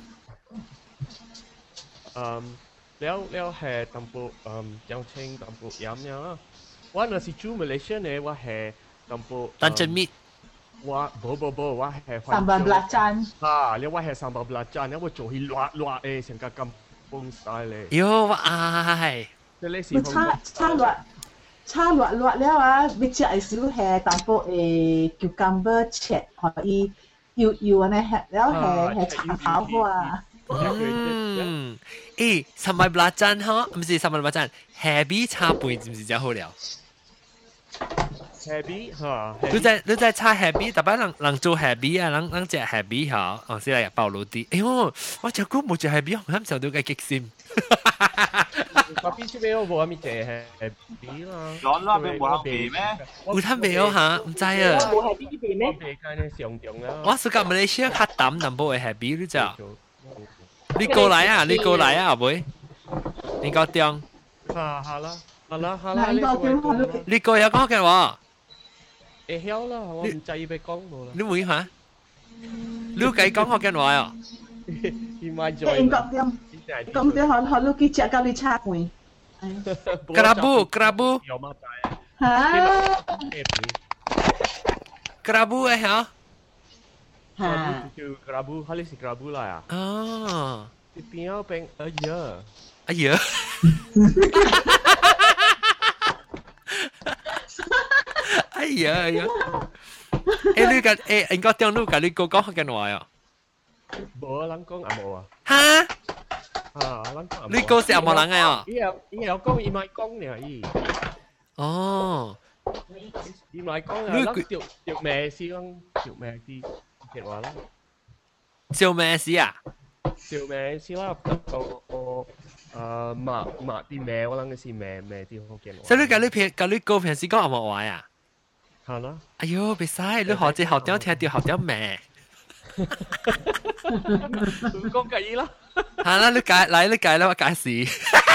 S2: แล้ว係淡薄洋青淡薄飲樣啊。我那是住馬來西亞呢，我係淡薄。
S1: 蛋蒸麵。
S2: 我我係。
S3: sambal belacan。
S2: 啊，你我係sambal belacan，你我做起辣嘅，成個咁風 style 咧。
S1: 喲，我愛。
S3: 你叉辣了啊！你食嘅時候係淡薄cucumber 切，可以要安尼แล้ว係炒炒花。
S1: sambal belacan 呵，唔是 sambal belacan， happy 叉背是唔是真好料
S2: ？happy 嚇，
S1: 你在叉 happy， 特別人做 happy 啊，人食 happy 嚇，哦，先嚟暴露啲。哎呦，我隻股冇做 happy， 我諗上到嘅激心。
S2: Tapi si Beo buat mi teh happy lah.
S8: John lah Beo buat happy meh?
S1: 有攤Beo哈，唔知啊。
S5: 冇 happy 啲咩？
S2: happy kan yang siang tiang lah.
S1: 我是講馬來西亞較淡淡薄嘅 happy， 你知道？你過來啊，阿妹，你講點？
S2: 好啦，
S1: 你過有講嘅話？
S2: 會曉啦，我唔制意俾講冇啦。
S1: 你會嚇？你計講學嘅話啊？
S2: 伊買咗。
S3: 咁啲學你幾隻夠你叉背
S1: ？Kerabu。
S2: 有乜仔？
S3: 嚇
S1: ？Kerabu 係嚇？
S2: 嚇。Kerabu，係你食 Kerabu 啦呀？
S1: 哦。
S2: 你邊有邊？
S1: 哎呀！哎呀！你個應該點錄㗎？你個講學嘅話啊？
S2: 冇人講阿冇啊。
S1: 嚇？你個是阿冇人嘅啊？
S2: 伊有講，伊咪講呢伊。
S1: 哦。
S2: 伊咪講啊，條咩事講條咩事嘅話啦。
S1: 條咩事啊？
S2: 條咩事啦，個馬啲咩，我諗嘅是咩啲福建話。
S1: 所以你個平時講阿冇話啊？
S2: 係啦。
S1: 哎呦，別使，你學隻學點聽到學點咩？
S2: 講計啦。
S1: 係啦，你解啦，我解釋。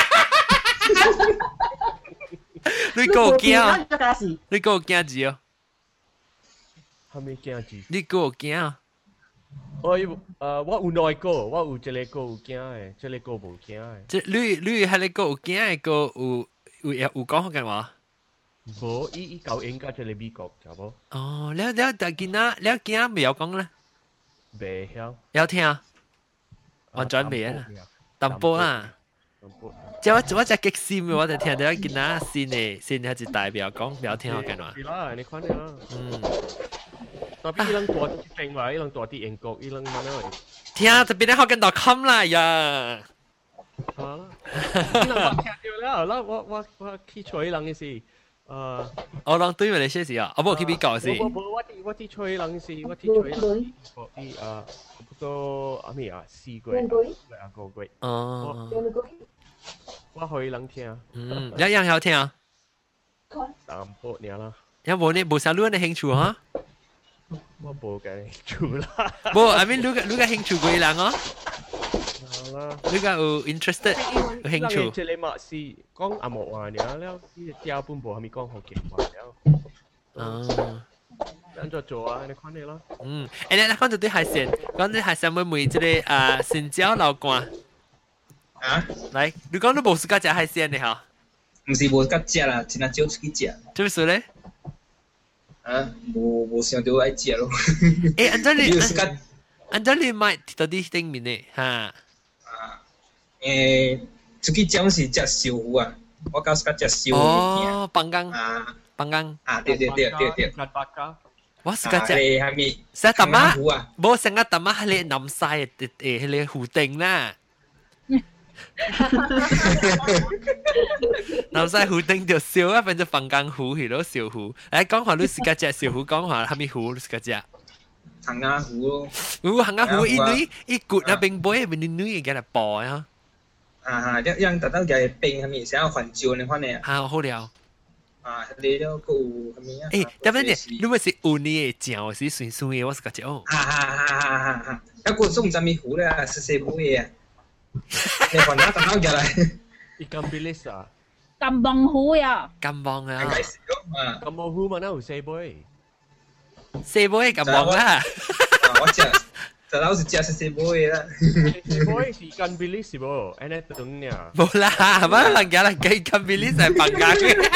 S1: 你個驚？你個驚字哦？
S2: 係咪驚字？
S1: 你個驚？
S2: 我有兩個，我有一個有驚嘅，一個冇驚嘅。
S1: 即你係你個有驚嘅個有講福建話？
S2: 冇，伊舊應該就係美國，知冇？
S1: 哦，你驚未有講咧？
S2: 未曉。
S1: 有聽啊？完全未啊？淡薄啊！即我只激心嘅，我就聽到見啊先係一代表講，表聽我講話。
S2: 係啦，你看啦。tapi ilang tua tu Jepang lah, ilang tua di Engkok, ilang mana lah.
S1: Tiada, tapi dah Hokkien.com lah ya.
S2: Hả? Ilang bakit dia lah, wa ki choi ilang si.
S1: 我啷對埋你些事啊？我冇去比較先。
S2: 我啲吹冷是，我啲吹冷嗰啲不過阿咩啊四個兩個月。哦。我可以冷聽。
S1: 嗯，一樣有聽啊。
S2: 淡薄年啦。
S1: 有冇你冇啥你嘅興趣哈？
S2: 我冇嘅興趣啦。
S1: 冇，I mean 你嘅興趣幾人啊？你個有 interested 有興趣。
S2: 即係你咪是講阿莫話嘅，แล้วที่第二本部係咪講好勁話แล้ว？哦。咁就做啊，你看你咯。
S1: 嗯，誒你講到啲海鮮，講啲海鮮會唔會即係新椒老乾？
S6: 啊？
S1: 嚟，你講你冇時間食海鮮嘅嗬？
S6: 唔是冇得食啦，只能少出去食。
S1: 做咩事咧？
S6: 啊，冇想到愛食咯。
S1: 誒，按照你買到啲頂面咧嚇。出去食是食燒魚啊，我較喜歡食燒魚。哦，放工。 放工。
S6: 啊，對，
S1: 我是個只，
S6: 係咪？
S1: 成特媽，冇成個特媽係你南西係你湖定啦。南西湖定條笑啊，變咗放工湖去到小湖。誒，講話你是個只小湖，講話係咪湖？你是個只。
S6: 行啊湖咯。
S1: 行啊湖，一骨啊冰杯，變啲女嘅嚟播啊。
S6: 讓特登嘅冰係咪想要環照你看呢？
S1: 好了。
S6: 你都個係咪啊？
S1: 點解呢？你咪是烏泥嘅醬，是酸酸嘅，我是個只哦。
S6: 一個中陣咪湖咧，細細杯嘅。你看哪特登嘅嚟
S2: ？Ikan bilis啊。
S7: Kambang湖呀。
S1: Kambang啊。
S2: Kambang湖mana有細杯？
S1: 細杯Kambang啦。
S6: 我知。就老是食細杯啦，
S2: 細杯是ikan bilis 是冇，安尼等呀。
S1: 冇啦，係咪人家嚟計ikan bilis係放假嘅？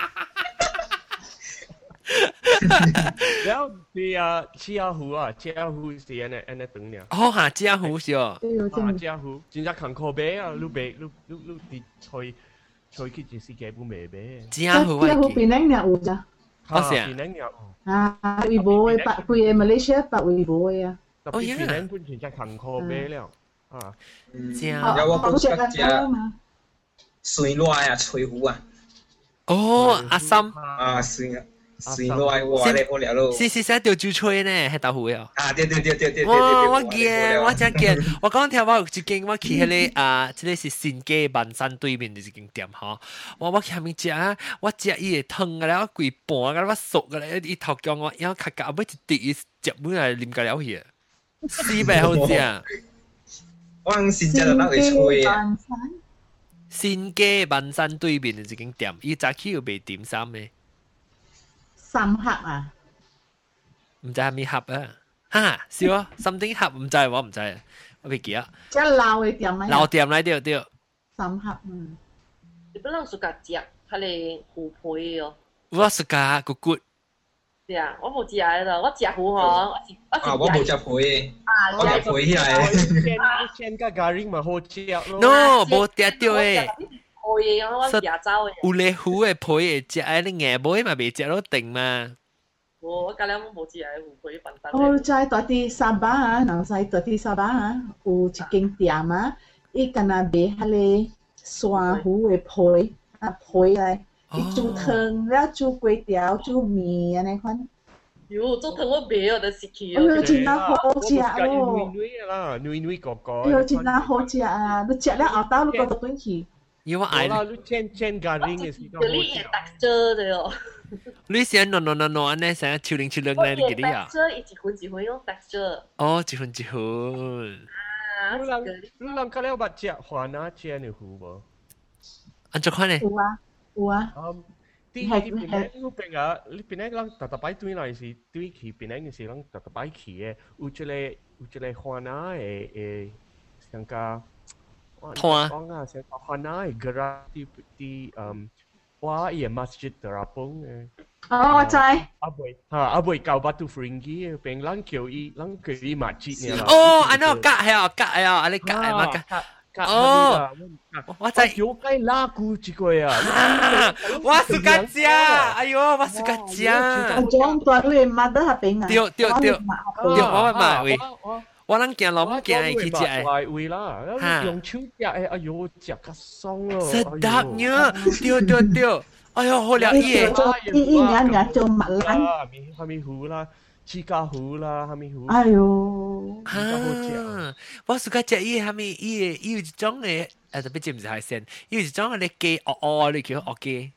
S2: 然後係啊，赤湖啊，赤湖是安尼等呀。
S1: 哦嚇，赤湖是哦。
S2: 赤湖，真係坎坷杯啊，你啲吹去就是基本未杯。
S1: 赤湖
S3: 邊兩有咋？
S1: 我是
S2: 邊兩有。
S3: 微博嘅白貴嘅Malaysia白微博嘅啊。
S2: 特別是兩本全隻坎坷啤了啊！
S6: 有我講只水內啊，翠湖啊。
S1: 哦，阿森
S6: 啊，水內哇，你好了咯。
S1: 是寫條珠吹呢，係豆腐啊。
S6: 對。
S1: 我見，我真見。我講聽我有一間我去迄個即個是新街萬山對面的一間店吼。我去下面食啊，我食伊個湯個咧，我規盤個我熟個咧，伊頭叫我，然後卡卡尾一滴伊食滿來啉個了去。四百好食啊！
S6: 我新街就攞嚟吹啊！
S1: 新街萬山對面嘅一間店，伊早起有賣點心嘅。
S3: 三盒啊？
S1: 唔知係咪盒啊？哈，是啊 ，something 盒唔知我唔知，我未記啊。
S3: 即係老嘅店啊？
S1: 老店嚟對。
S3: 三盒
S5: 你不能說個食，佢哋糊配哦。
S1: 我是個骨。
S5: 是啊，我冇食喺度，我食糊嗬，
S6: 我冇食配，我食配起來。
S2: 千個garing咪好食咯。
S1: No，冇食到誒。
S5: 配我食走嘅。
S1: 有咧糊嘅配嘅食，誒你硬杯咪未食到定嘛？
S5: 我隔兩冇食喺糊配笨蛋。
S3: 我在大啲沙巴啊，南西大啲沙巴啊，有一間店啊，伊敢若賣迄個酸糊嘅配配嚟。伊煮湯，了煮粿條、煮麵安尼款。
S5: 喲，做湯我袂哦，就是去
S3: 哦。哎呦，真好食哦！
S2: 女個個。
S3: 哎呦，真好食啊！你食了後頭，你覺得轉去。
S1: 因為愛。
S2: 啦，你千garing嘅時候。
S5: 你也texture的哦。
S1: 你想no，安尼想超靈咧，你記得啊
S5: ？texture 一份用 texture。
S1: 哦，一份。
S2: 你人家了捌食華拿煎嘅糊無？
S1: 安怎款呢？
S3: 有啊。
S2: 啲邊嗰邊啊，你邊咧人特擺對來是對去邊咧嘅時人特擺去嘅，有一個華拿嘅像個，講啊，像個華拿嘅 gerak 啲哇，伊個 masjid terapung 嘅。
S3: 哦，我知。
S2: 阿妹教Batu Ferringhi 嘅，邊人叫伊 masjid 呢？
S1: 哦，安那隔係啊，安尼隔係嘛隔。哦，我知
S2: 有雞拉古一個啊！
S1: 我是個食，哎呦，我是個食。
S3: 我講大女嘅媽都係邊啊？
S1: 對，我買位，我能見老母見去食誒。
S2: 位啦，用手食誒，哎呦，食較爽咯。
S1: sedap nya，對，哎呦，好了伊。
S3: 伊兩做麥蘭。
S2: 係咪糊啦？芝加糊啦，係咪糊？
S3: 哎呦，
S1: 我是個食伊，係咪伊有一種嘅，特別唔是海鮮，伊有一種嘅雞你叫學雞。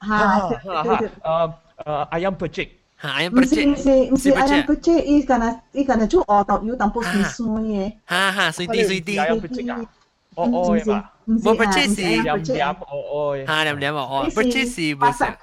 S2: ayam pecik。
S1: ayam pecik。
S3: 唔是 ayam pecik，伊敢若做學到有淡薄酸酸嘅。
S1: 水啲。
S2: ayam pecik 啊？嘅嘛？
S1: 冇 pecik 是
S2: 黏嘅。
S1: 黏pecik 是冇食。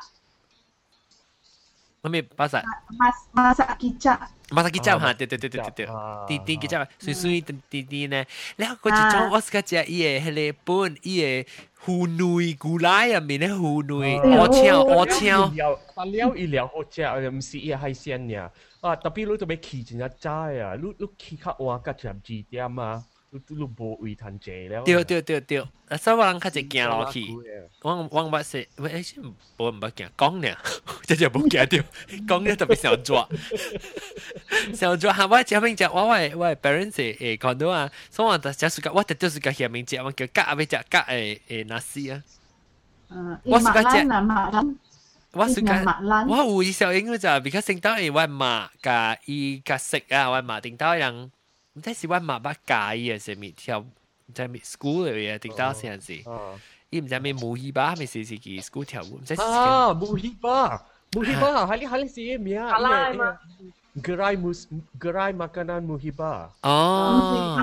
S1: 咩巴薩
S3: ？masak kicap
S1: 嚇，對，啲 kicap 水啲呢。然後嗰一種我是個食伊個迄個本伊個糊內古拉入面咧糊內鵝腸。
S2: 但了伊了好食，唔是伊海鮮呀。啊，特別你做咩起真係齋啊？你起較晏甲10-2點啊？ 都無位通坐了。
S1: 對，所以我人較濟行落去。我捌說，喂，無行，講呢，真係冇行到，講呢特別想抓，想抓下我前面只我 parents 誒看到啊，所以我就暑假我特暑假下面只我叫夾要只夾誒那絲啊。我暑假只。我暑假我有意小應該就比較聖誕誒，我媽甲伊甲識啊，我媽定到人。唔知是我媽捌教伊嘅是咪跳，唔知咪 school 嚟嘅，定到時陣時，伊唔知咪母語吧，咪是佢 school 跳舞，唔知
S2: 啊母語吧，係是咩啊？gerai makanan muhibah。
S1: 哦，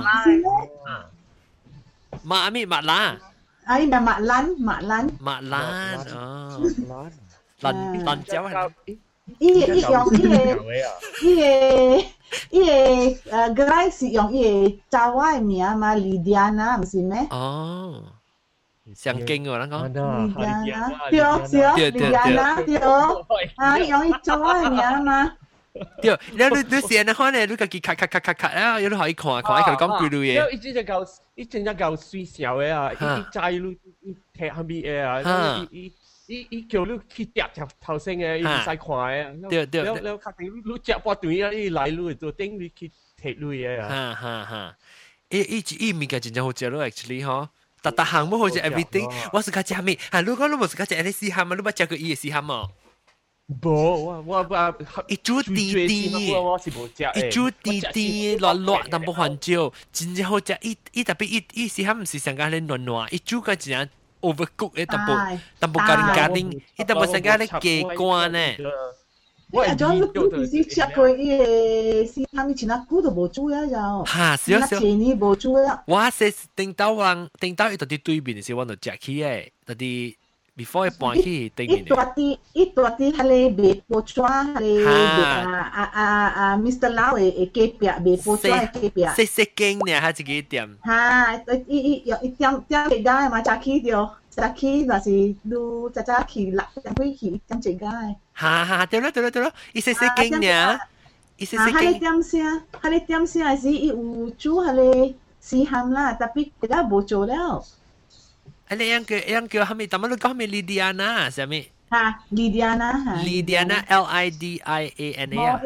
S1: 馬咪馬蘭，
S3: 哎，馬蘭，
S1: 哦，蘭椒係。
S3: 伊個gerai 是用伊個查瓦嘅名嘛，Lidiana 唔是咩？
S1: 哦，上經喎，咱講。
S3: Lidiana，對，Lidiana，對，啊，用伊查瓦嘅名嘛。
S1: 對，你試下看咧，你家己咔啊，有啲可以看，佢講幾類嘢。
S2: 伊真正夠水小嘅啊，伊摘你踢下面嘅啊，伊叫你去夾條頭先嘅，伊唔使看嘅。對，你確定你夾波段啊，伊來你做頂你去踢你嘅啊。
S1: 伊物件真正好食咯 ，actually 嗬。但項目好似 everything， 我是較食咩？如果你冇是較食 LC 項嘛，你冇食過伊嘅絲項冇？
S2: 冇，我
S1: 一煮甜甜，
S2: 我是冇食嘅。
S1: 一煮甜甜，落但冇番椒，真正好食。伊特別伊絲項唔是成間咧軟，一煮個真正。overcook 誒，淡薄咖喱，伊淡薄成間咧雞肝咧。
S3: 我係講你是食過伊個絲蝦米前啊，久都無煮啊就。
S1: 嚇，少。
S3: 前年無煮啊。
S1: 我係定到伊到啲對面時，我就食起誒，到啲 before 伊搬去對面。
S3: 伊大啲，係你賣波抓，係你Mr. Lau 嘅雞餅，賣波抓嘅雞餅。
S1: 細間呢，係自己店。
S3: 嚇，伊點嚟㗎嘛？食起掉，食起那是擼早起落幾起點嚟㗎？
S1: 嚇，對咯，伊細間呢，伊細間。
S3: 係你點先係伊有煮係你試下啦，特別而家冇做了。
S1: 你樣叫係咪？但係你講係咪 Lidiana 係咪？
S3: 嚇 ，Lidiana
S1: Lidiana啊。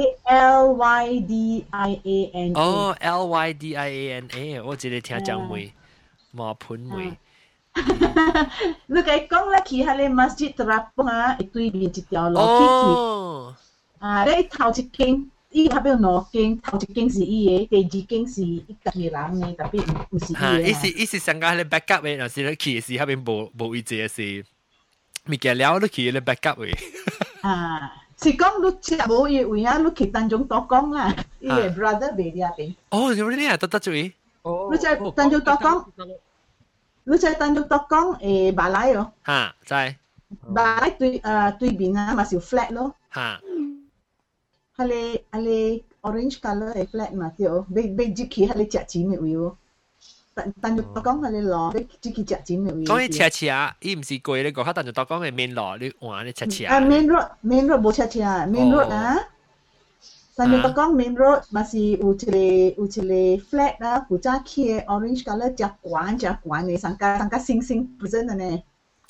S3: Lydiana。
S1: 哦 ，Lydiana， 我只係聽講會冇盤會。
S3: 你講咧，佢係你 Masjid Terapung 啊，對面一條路去。啊，你頭一間。伊嗰邊兩間，頭一間是伊個，第二間是伊家己人嘅，特別唔是伊個。
S1: 伊是上間咧 backup 嘅，若是咧去是嗰邊無位置是物件了，你去咧 backup 嘅。
S3: 啊，是講你食無伊位啊，你去當中多講啦，伊個 brother 袂啲邊。
S1: 哦，有啲啊，得罪。
S3: 哦。你在當中多講，你在當中多講誒馬來哦。
S1: 嚇，在。
S3: 馬來對面啊，嘛是 flat 咯。
S1: 嚇。
S3: 係你 orange color 嘅 flat 嘛，對，俾自己係你食錢嘅位喎。但係我講係你攞，俾自己食錢嘅位。
S1: 講起車，伊唔是貴咧，個佢但係講嘅 main 路，你換你車。
S3: 啊 main road 冇車，main road 啊。但係我講 main road 嘛是有一個 flat 啊，負責起嘅 orange color 隻管嘅，上加星星不真嘅呢。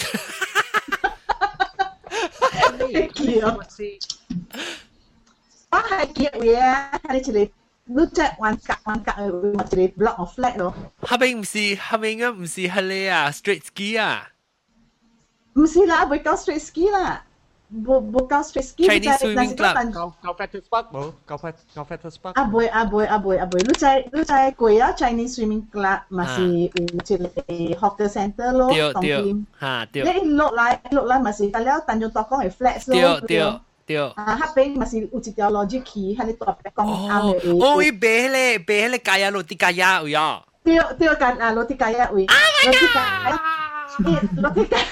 S3: 我係結嘢啊！係一個你即係彎格嘅，或者 block of flat 咯。
S1: 後邊應該唔是係你啊 ，straight ski 啊？
S3: 唔是啦，唔夠 straight ski 啦，冇夠 straight ski。
S1: Chinese swimming club。
S2: 夠 Fetters Park 冇？夠 Fetters Park。
S3: 啊唔，你在貴啊 Chinese swimming club 咪是有一個 hawker centre 咯，當店。
S1: 嚇對。
S3: 你落來咪是得了，但係當講係 flat 咯。
S1: 對。
S3: 啊，嗰邊咪是有一條路去，喺你大白講啱嘅。
S1: 哦，伊白咧街啊，落地街啊，有啊。
S3: 對，間啊，落地街啊，位。落地街啊，落地街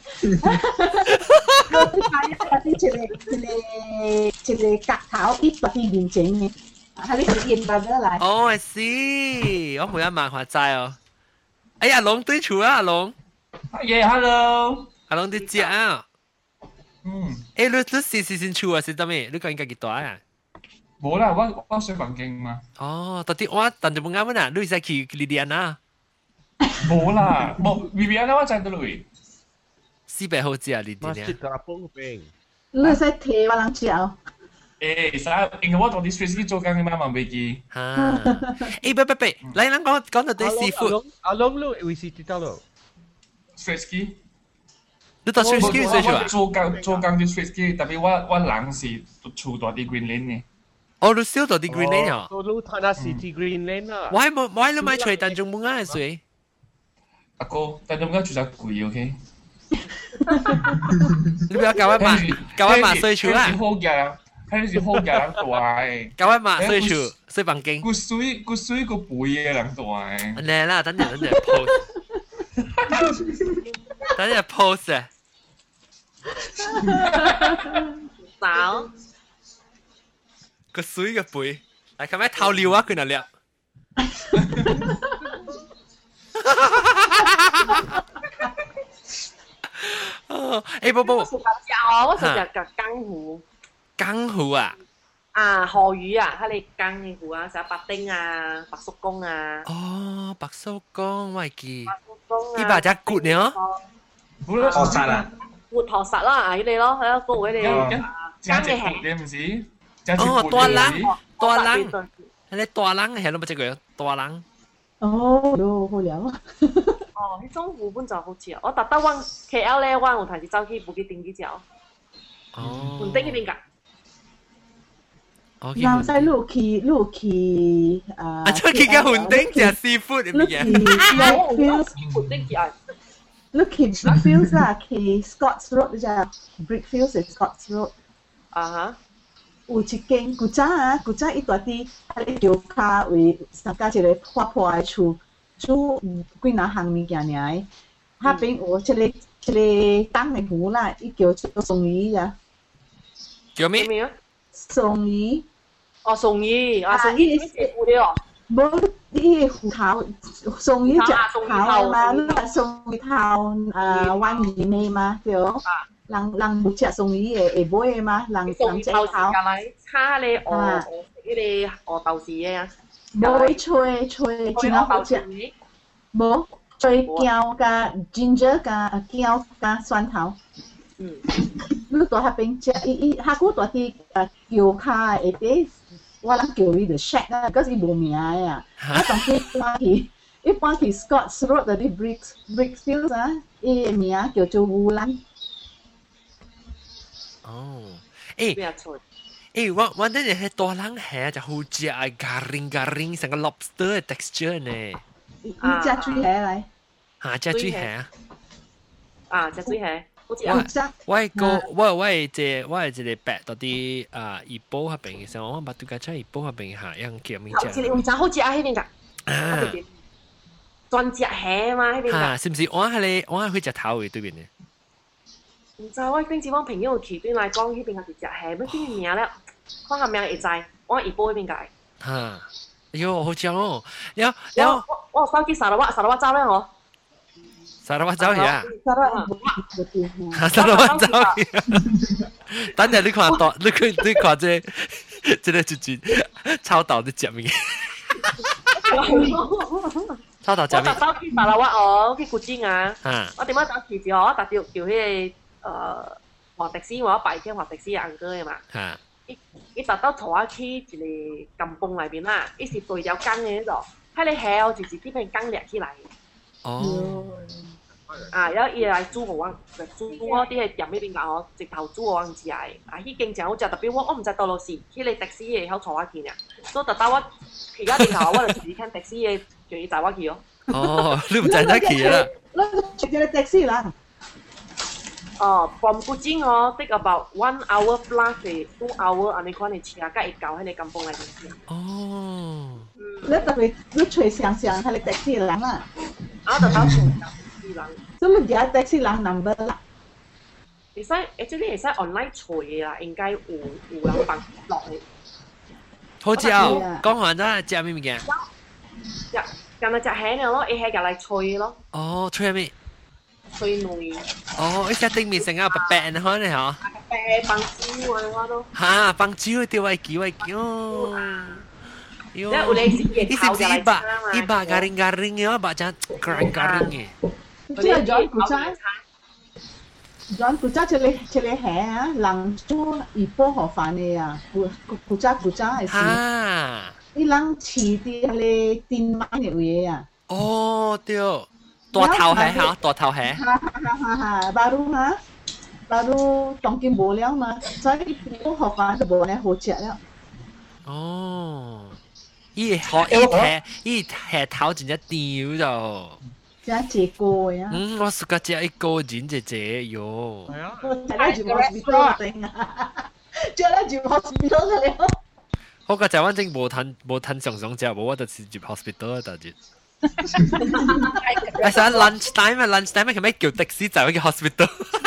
S3: 一個格頭，一個啲面整嘅，喺呢度現白咗嚟。
S1: 哦，I see，我冇一萬塊債哦。哎呀，阿龍對厝啊，阿龍。
S6: Hello。
S1: 阿龍啲隻啊。你試厝啊？是得咩？你講應該幾大啊？
S9: 冇啦，我水房經嘛。
S1: 哦，到底我等住冇啱啊！你使去利迪安娜？
S9: 冇啦，冇 Viviana 我在度嚟。
S1: 400好食啊！利迪安。
S2: Masjid Terapung Peng。
S3: 你使睇我人食。
S9: 誒，因為我做啲 Swissy 做緊嘅嘛，問飛機。
S1: 嚇！誒，不，嚟咱講到啲師傅。
S2: 阿龍路會是知道咯。
S9: Swissy。
S1: 你到 Swissy 最少啊？
S9: 做緊啲 Swissy，特別我人是住到啲 Green Lane 嘅。
S1: 哦，你燒到啲 Green Lane 啊？
S2: 到路Tanah City Green Lane 啊。
S1: 我你買除但仲冇啱水。
S9: 阿哥，但仲啱住就貴 ，OK？
S1: 你不要搞一麻水柱啦！
S9: 好嘅，睇你是好嘅人大嘅。
S1: 搞一麻水柱，水房經。
S9: 個水個背嘅人大嘅。
S1: 嚟啦，等陣 post， 等陣 post 啊！
S5: 少
S1: 個水嘅背，嚟咁樣偷料啊！佢嗱料。誒，寶寶，
S5: 我食日嘅羹糊。
S1: 羹糊啊？
S5: 啊，河魚啊，喺你羹嘅糊啊，食白丁啊，白叔公啊。
S1: 哦，白叔公，我記。
S5: 白叔公啊。
S1: 呢把隻骨呢？
S6: 學實啊！
S5: 活學實啦，喺你咯，喺一個喺你。
S9: 羹嘅係你唔是？
S1: 哦，大人，係你大人係咯，乜只句？大人。
S3: 哦，都好了。
S5: 哦，呢種糊本就好似啊，我特登揾 KL 咧，揾我提住走去布基丁幾隻。
S1: 哦。
S5: 門丁呢邊㗎？
S3: 然後路去
S1: 啊！出去嘅門丁食 seafood
S3: 入面嘅。
S5: 門丁幾啊？
S3: 你去 Brickfields 啦，去 Scotts Road 啫 ，Brickfields 係 Scotts Road。
S5: 啊哈。
S3: 有一間古早伊大啲喺啲橋卡位上加一個破嘅厝，煮幾若項物件爾誒。下邊有一個當嘅糊啦，伊叫做松魚呀。
S1: 叫咩？
S3: 松魚。
S5: 哦，松魚啊，松魚係糊啲哦。
S3: 冇啲芋頭，松魚隻頭嘛，你話松魚頭灣魚味嘛，對。人冇食松魚會買嘛，人隻頭。
S5: 叉你呢啲豆豉嘅啊。
S3: 冇脆，真係好食。冇脆姜加 ginger 加姜加蒜頭。
S5: 嗯。
S3: 你到下邊食，伊下個大啲橋卡下啲。我諗叫伊就 shack 啦，嗰時冇名嘅啊！我當時搬去 Scotts Road 嗰啲 Brickfields 啊，伊個名叫做烏蘭。
S1: 哦，誒，我等陣係大人蝦就好似係garing 成個 lobster 嘅 texture 呢。
S3: 你隻水蝦嚟？
S1: 嚇，隻水蝦。
S5: 啊，隻水蝦。
S1: 我係一個白到啲怡保嗰邊嘅時候，我把杜家出怡保嗰邊下樣叫咩啫？
S5: 唔知好似喺邊㗎？專隻蝦嘛喺邊㗎？
S1: 是唔是？我係去隻頭嘅對面嘅。
S5: 唔知我邊次我朋友去邊嚟講呢邊係隻蝦，乜邊名咧？我下名會知，我怡保嗰邊㗎。
S1: 嚇！喲，好正哦！
S5: 我手機沙拉瓦州咧我。
S1: 沙拉瓦州呀！
S3: 沙拉
S1: 瓦州呀！等陣你看這個就是臭豆的食物。臭豆食物。
S5: 我特去沙拉瓦哦，去古晉啊！我點解走時時我特別叫迄個黃迪斯，我拜聽黃迪斯嘅哥嘅嘛。伊特登坐我去一個金崩裏邊啦，伊是對條羹嘅度，喺你蝦就是啲片羹掠起來。
S1: 哦。
S5: 啊，然後伊來煮我啲係入呢邊㗎，我直頭煮我唔知係，啊，呢勁正好食，特別我唔知道路時，佢哋的士嘅喺坐我見啊，所以特登我而家電頭我就直接聽的士嘅，仲要載我去咯。
S1: 哦，你唔載得去啦？
S3: 你直接的士啦。
S5: 哦 ，from 古晉我 take about 1 hour plus 2 hour，你看你車架一嚿喺你金崩嚟邊。
S1: 哦。
S3: 你特別你隨上係你的士人啦。
S5: 我特登隨。
S3: 所以而家的士人 number 啦。
S5: 其實 actually 其實 online 除嘅啦，應該有人幫落去。
S1: 好似啊，講完咗食咩物件？
S5: 咁咪食蝦嘅咯，伊係嚟吹咯。
S1: 哦，吹咩？
S5: 吹內。
S1: 哦，伊隻頂面成個白白嘅可能嗬。
S5: 棒蕉我都。
S1: 哈，棒蕉掉位叫哦。
S5: 即係我哋是
S1: 伊是唔是伊把garing嘅，把只 garing 嘅。
S3: 即係John Kucha 這裡係啊，人做一波學飯嘅啊，Kucha 係是。伊人飼啲係電馬嘅嘢啊。
S1: 哦，對，大頭係嚇，大頭係。
S3: baru tongkin無了嘛，所以一波學飯就無咧好食了。
S1: 哦。伊頭真只掉就，
S3: 真一個呀。
S1: 我是個只一個人姐喲。
S3: 係啊。我就 hospital 定啊，即係就 hospital 了。
S1: 我個台灣正無吞上只，冇我就是入 hospital 啊，大姐。哎，實 lunch time 啊 ，lunch time 係咪叫的士就去 hospital？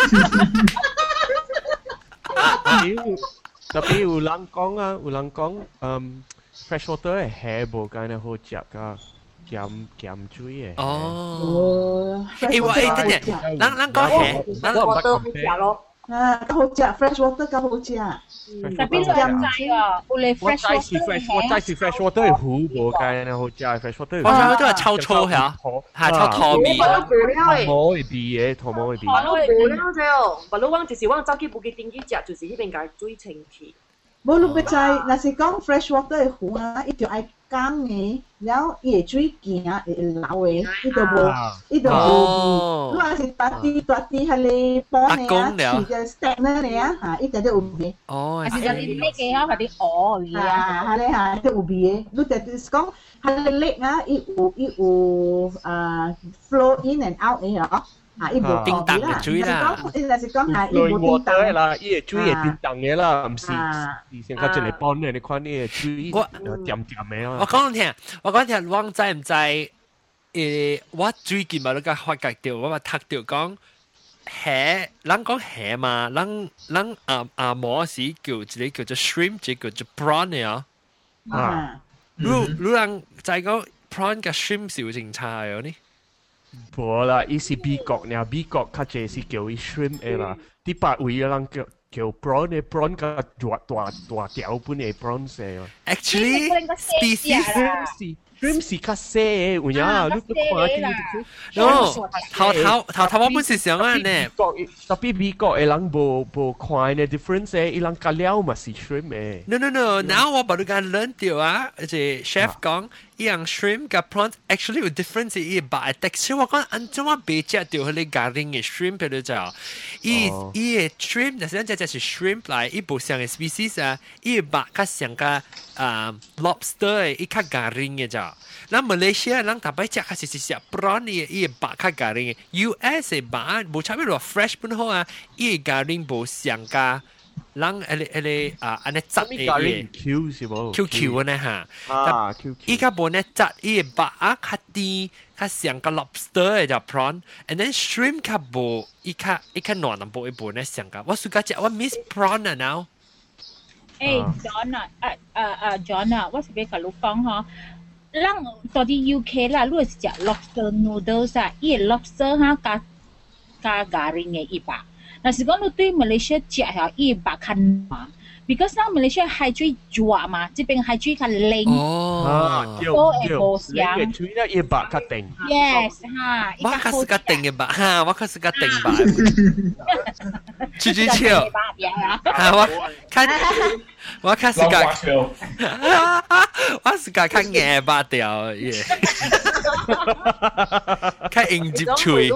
S2: 特別有人講啊，有人講fresh water 係無間咧好食噶，鹹水嘅。
S1: 哦，等陣，咱講係，
S5: 咱我都好食咯。
S3: 好食 fresh water 夠好食。
S7: 特別鹹水啊，有你 fresh water
S2: 我知是 fresh water 係好無間咧好食 fresh water。
S1: 我想都係臭臭嚇，係臭湯味。
S2: 湯冇味嘅，湯冇味。
S5: 我都無了啫，不如我就是我走去布吉頂去食，就是迄邊個水清氣。
S3: 冇你咪知，若是講 fresh water 係好啊，伊就愛乾嘅，然後伊會水健啊，會流嘅，伊就無。如果是大啲係你幫你啊，似個 step 咧啊，嚇，伊就都有味。
S1: 哦，
S7: 係啊，你咩嘅啊？係啲鵝味啊，
S3: 係咧係都有味嘅。你就是講係你力啊，伊有flow in and out 嘅嗬。伊無
S1: 叮當嘅水啦，
S3: 就是講係伊無叮當
S2: 啦，伊嘅水係叮當嘅啦，唔是先家一嚟幫你看呢個水甜甜嘅啊。
S1: 我講聽，我知唔知？我最近咪都個發覺到，我咪讀到講蝦，人講蝦嘛，人阿摩是叫一個叫做 shrimp， 一個叫做 prawn 嘅啊。你人就係講 prawn 嘅 shrimp 是有正差嘅呢？
S2: 無啦，伊是美國呢，美國較濟是叫伊 shrimp 嘅啦，啲白位嘅人叫 prawn 嘅 prawn 個大條本嘅 prawn 嘅。
S1: Actually, species shrimp 是較細嘅，有影你都看見。No， 頭我本是想啊呢。
S2: 特別美國嘅人無看呢 difference 嘅，伊人較了嘛是 shrimp 嘅。
S1: No， 我把你講 learn 到啊，即 chef 講。伊樣 shrimp 甲 prawns actually 有 difference 伊白 texture 我講安怎白食到迄個 garing 嘅 shrimp 喺度就，伊嘅 shrimp 但是咱只是 shrimp 嚟，伊無像嘅 species 啊，伊白較像個lobster 嘅，伊較 garing 嘅就。咱馬來西亞人大擺食較是食 prawn 伊白較 garing 嘅 ，US 嘅白無差別話 fresh 本好啊，伊嘅 garing 無像個。人安尼雜嘅
S2: Q 是無
S1: QQ 呢嚇，依家無呢雜伊個白啊較甜，較像個 lobster 嘅就 prawn，and then shrimp 較無伊較軟淡薄，伊無呢像個。我暑假食我 miss prawn 啊 now。
S7: John 啊，John 啊，我是要甲你講嗬，人到啲 UK 啦，如果是食 lobster noodles 啊，伊個 lobster 嚇加 garing 嘅伊白。但是講你對馬來西亞食嚇，伊白較軟 ，because 咱馬來西亞海水熱嘛，這邊海水較冷，都會好香。
S2: 水咧伊白較定。
S7: Yes 嚇，
S1: 我較是較定嘅白嚇，我較是較定白。豬超。我較是較，我是較硬白條嘢，較應接喙。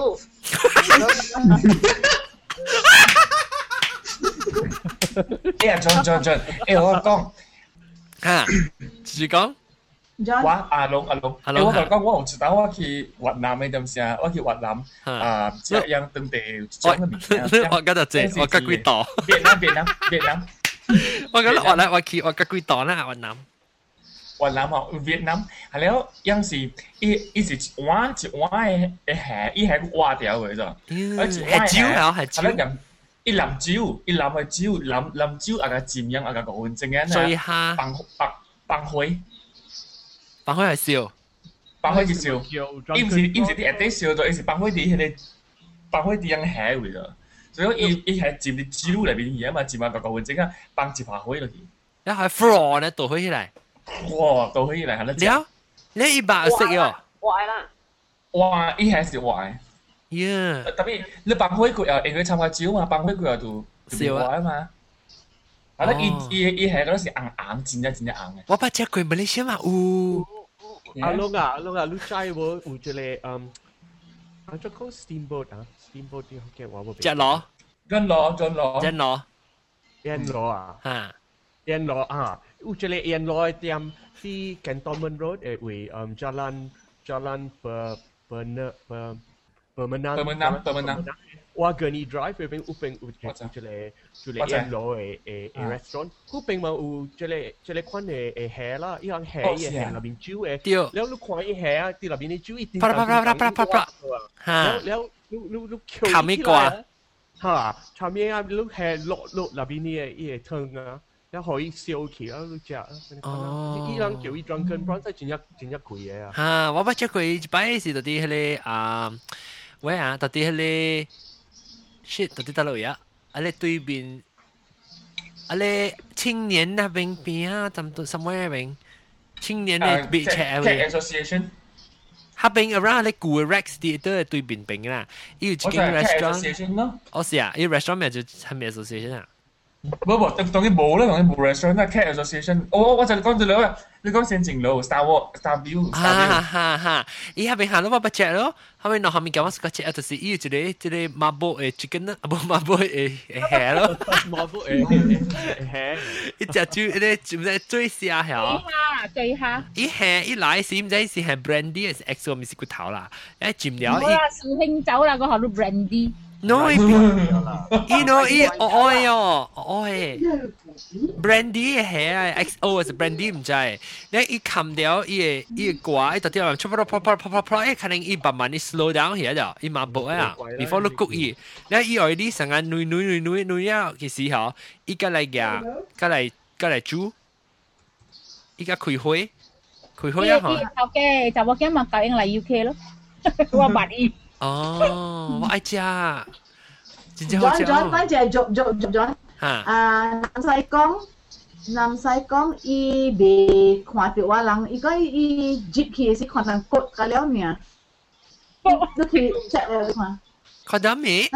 S9: John，我講
S1: 嚇，繼續講。
S9: 我阿龍，我講我有一單我去越南嘅點先，我去越南食樣當地種嘅物件。
S1: 我嗰度借，我甲幾道。
S9: 越南。
S1: 我覺得我甲幾道啦，越南。
S9: 越南啊，越南係了，樣是伊是一碗嘅蝦，伊係挖掉嘅啫。
S1: 係椒。
S9: 伊淋椒，伊淋嘅椒，淋椒啊個漸樣啊個5分鐘嘅。
S1: 醉蝦。
S9: 放灰
S1: 係燒。
S9: 放灰是燒。伊唔是啲下底燒咗，伊是放灰啲迄個放灰啲樣蝦嚟咗。 所以伊係浸啲酒裏邊嘢嘛，浸下個會整下放一排灰落去，
S1: 一係 floor 呢倒起嚟，
S9: 哇，倒起嚟係得。
S1: 了，你一百食喲，
S5: 壞啦，
S9: 哇，伊係是壞。
S1: 呀，
S9: 特別你放灰佢又，因為參加酒嘛，放灰佢又就壞嘛。啊！伊係嗰時硬，真正硬嘅。
S1: 我把只佢馬來西亞嘛有。
S2: 阿龍啊，你知冇？有一個我做講 steamboat 啊 ，steamboat 啲福建話冇。
S1: 隻螺，
S9: 人螺
S2: 啊，
S1: 嚇，
S2: 人螺啊，有一個人螺店喺 Cantonment Road 誒為Jalan Permenang。Wagani Drive 嗰邊有一個人螺嘅restaurant，嗰邊嘛有一個款嘅蝦啦，依樣蝦嘅蝦入邊煮嘅，แล้ว你看依蝦啊，啲入邊啲煮一定
S1: 啪，嚇，
S2: แล้ว你
S1: ขาไม่กว่า
S2: 嚇，下面啊，你蝦落入邊啲嘢湯啊，แล้ว可以燒起啊，你食啊，依樣叫伊 drunken prawns 真係貴嘢啊！
S1: 嚇，我把只佢一擺是到啲迄個啊，喂啊，到啲迄個。shit 到底得落呀？啊咧對面，啊咧青年那邊邊啊，差唔多 somewhere 邊，青年嘅 beach
S9: area。Association。
S1: 下邊 around 咧舊 Rex 啲都係對面邊啦，依個 chicken restaurant。我是啊，依 restaurant 咪就係咪 association 啊？
S9: 冇，當然冇啦，當然冇 restaurant 啦 ，cat association。我就講到兩個，你講先正路 Star View。
S1: 哈，依下邊行到乜嘢咯？後面後面講乜嘢？就是依個一個麻婆嘅 chicken 啦，唔麻婆嘅蝦咯。
S2: 麻婆嘅蝦，
S1: 一隻豬咧，唔知最蝦係。
S7: 最蝦。
S1: 依蝦一來是唔知是係 brandy 還是 XO 咪是骨頭啦？一沾了。
S7: 好啦，紹興酒啦，個號都 brandy。
S1: No, I brandy 係 XO 係 brandy 唔知，你一冚掉一掛，一到啲人出啪，可能一慢慢啲 slow down 起咗，一慢步啊 ，before 你谷伊，你以為啲成日女啊嘅時候，依家嚟嘅，家嚟煮，依家開會啊嗬。
S7: 嘅就我驚問教英嚟 UK 咯，我問伊。
S1: 哦，我愛食，真正
S3: 好食。咱只做，啊，南西講，伊未看到我人，伊講伊接去是看人骨個了呢。你去 check 了看。
S1: 看到未？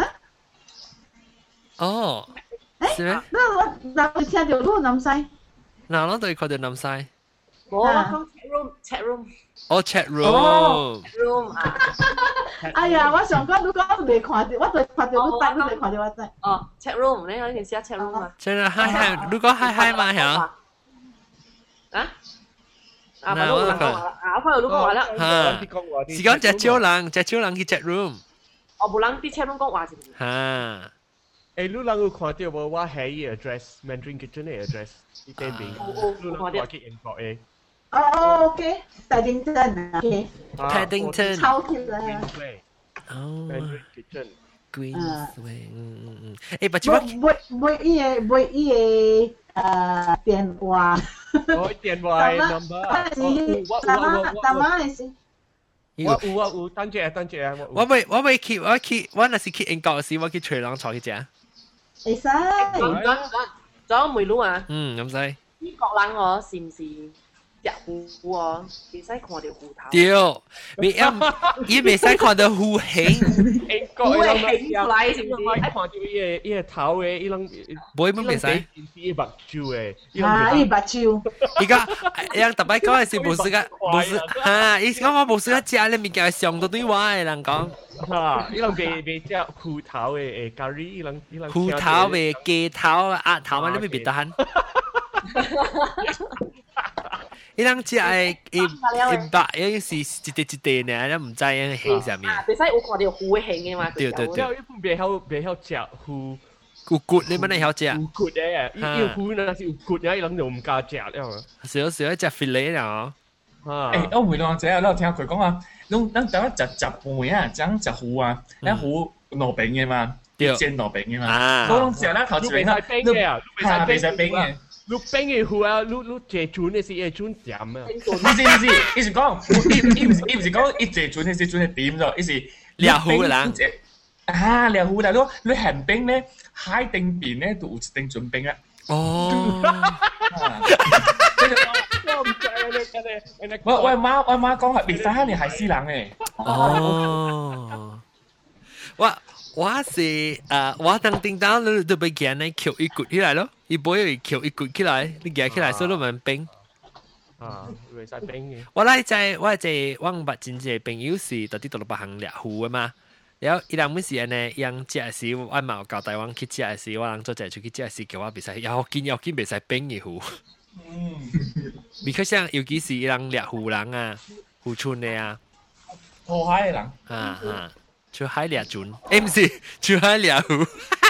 S1: 哦，是咩？
S3: 那我聽到路南西。
S1: 嗱，我對看到南西。
S5: 冇啊，講 chat room。
S1: 哦 ，chat room
S5: 啊！
S3: 哎呀，我想講，如果我未看到，我對看到你帶，你未看到我帶。
S5: 哦 ，chat room，你可以試下 chat room 啊。
S1: 真係嗨，如果嗨嘛係啊？
S5: 啊？啊，我講啦，我看到你講話啦。
S1: 嚇，是講隻招人去 chat room。
S5: 我冇人啲 chat room 講話先。
S1: 嚇。
S2: 誒，你能夠看到冇？我係依 address Mandarin Kitchen 嘅 address，呢邊邊。你能夠去 inbox 誒。
S3: 哦 ，OK， Paddington，OK，
S1: Paddington，
S3: 抄起來。
S1: 哦 ，Queensway，
S3: 誒，不過每一個電話。
S2: 哦，電話 number。我等陣，
S1: 我咪我那是去英國時，我去吹浪坐去食。
S3: 會使。
S5: 仲梅魯啊？
S1: 咁使。
S5: 呢個人我是唔是？隻虎喎，未使看到虎頭。
S1: 對，伊未使看到虎形。
S5: 虎嘅形出來是唔是？
S2: 看到伊個頭嘅，伊啷
S1: 唔乜未使。
S2: 伊目睭嘅，
S3: 伊目睭。
S1: 伊個特別講嘅是無時間，嚇，伊講我無時間食咧物件上到對我嘅人講。
S2: 嚇，伊啷未食虎頭嘅咖喱，伊啷
S1: 虎頭嘅雞頭、鴨頭嘛，你咪別得閒。伊啷只係一百，已經是一地呢，你唔知樣形上面。
S5: 你使有看到虎嘅形嘅嘛？
S1: 對。
S2: 一般袂曉食虎，
S1: 有骨你乜你曉食？
S2: 有骨嘅，伊虎那是有骨嘅，伊啷就唔加食了。
S1: 少食 filet 啦。
S9: 誒，我回兩者，我聽佢講啊，咱等一食飯啊，講食虎啊，咱虎糯餅嘅嘛，煎糯餅嘅嘛，我食啦頭前啦，
S2: 你未使
S9: 冰嘅。
S2: 你冰嘅虎啊，你借轉嘅是嘢轉點啊？
S9: 唔是，意思講，伊唔是講伊借轉嘅是轉係點咗，伊是
S1: 兩虎嘅人，
S9: 啊，你好大佬，你咸冰咧，海定邊咧都有一定準冰啦。
S1: 哦。
S9: 我媽講係別曬你係西人誒。
S1: 哦。我是我當叮當你都被見你翹一骨起來咯，伊不會翹一骨起來，你夾起來所以都蠻冰。
S2: 會使冰嘅。
S1: 我來在我捌真濟朋友是到啲到六百行掠魚啊嘛。然後伊人每時安尼，伊人食時，我嘛有教台灣去食時，我人做者出去食時，叫我袂使要緊袂使冰嘅魚。because 像尤其是伊人掠魚人啊，漁村嘅啊，
S9: 河海嘅人
S1: 出海掠船，唔是出海掠魚。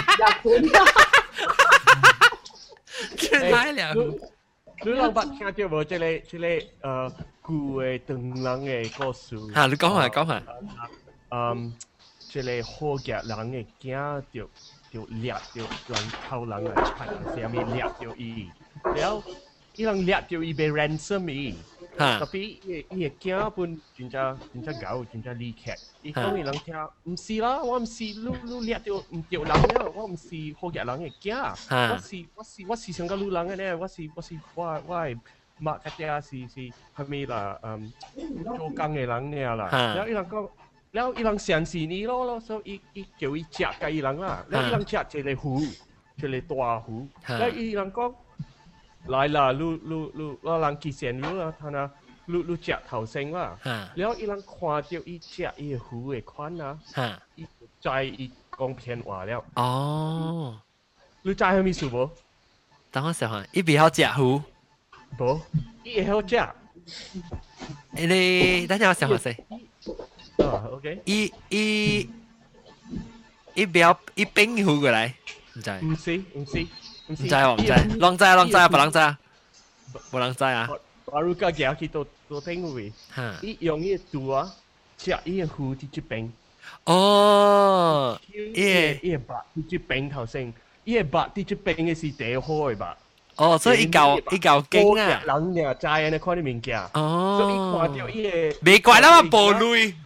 S1: 出海掠魚。
S2: 你老捌聽到無？即個舊嘅唐人嘅故事。
S1: 嚇，你講下。
S2: 即個好夾人嘅囝就掠到人偷人嘅菜，上面掠到伊，然後伊人掠到伊被 ransom 伊，特別伊嘅囝本真正狗，真正厲害。伊講伊人聽，唔是啦，我唔是你掠到唔對人嘅，我唔是好夾人嘅囝，我是上個路人嘅咧，我係馬家姐是係咪啦？做工嘅人咧啦，然後伊人講。แล้วอีหลังเสียนสีนี้แล้วsoอีเกี่ยวอีจักกับอีหลังล่ะแล้วอีหลังจักเจเลยหูเจเลยตัวหูแล้วอีหลังก็หลายล่ะลูหลังกี่เสียนรู้แล้วท่านะลูจักเท่าเซ็งว่าแล้วอีหลังควาเดียวอีจักอีหูไอ้ควันนะอีใจอีกองเพียนว่าแล้ว
S1: อ๋อ
S2: ลูใจเขามีสูบ
S1: 等我想下อี比較食หู
S2: บ่อีเขาจัก
S1: 你等陣我想下先
S2: OK。
S1: 伊不要伊冰糊過來，唔知。
S2: 唔知喎，唔知。
S1: 人知啊，不人知啊，無人知啊。
S2: 我如果夾去到冰位，伊用伊度啊，食伊個糊啲冰。
S1: 哦，
S2: 伊白啲冰頭先，伊白啲冰嘅是第好嘅吧。
S1: 哦，所以伊嚿勁啊。
S2: 人呀，知啊，你看啲物件。
S1: 哦。
S2: 所以看到伊個。
S1: 未怪啦，我暴雷。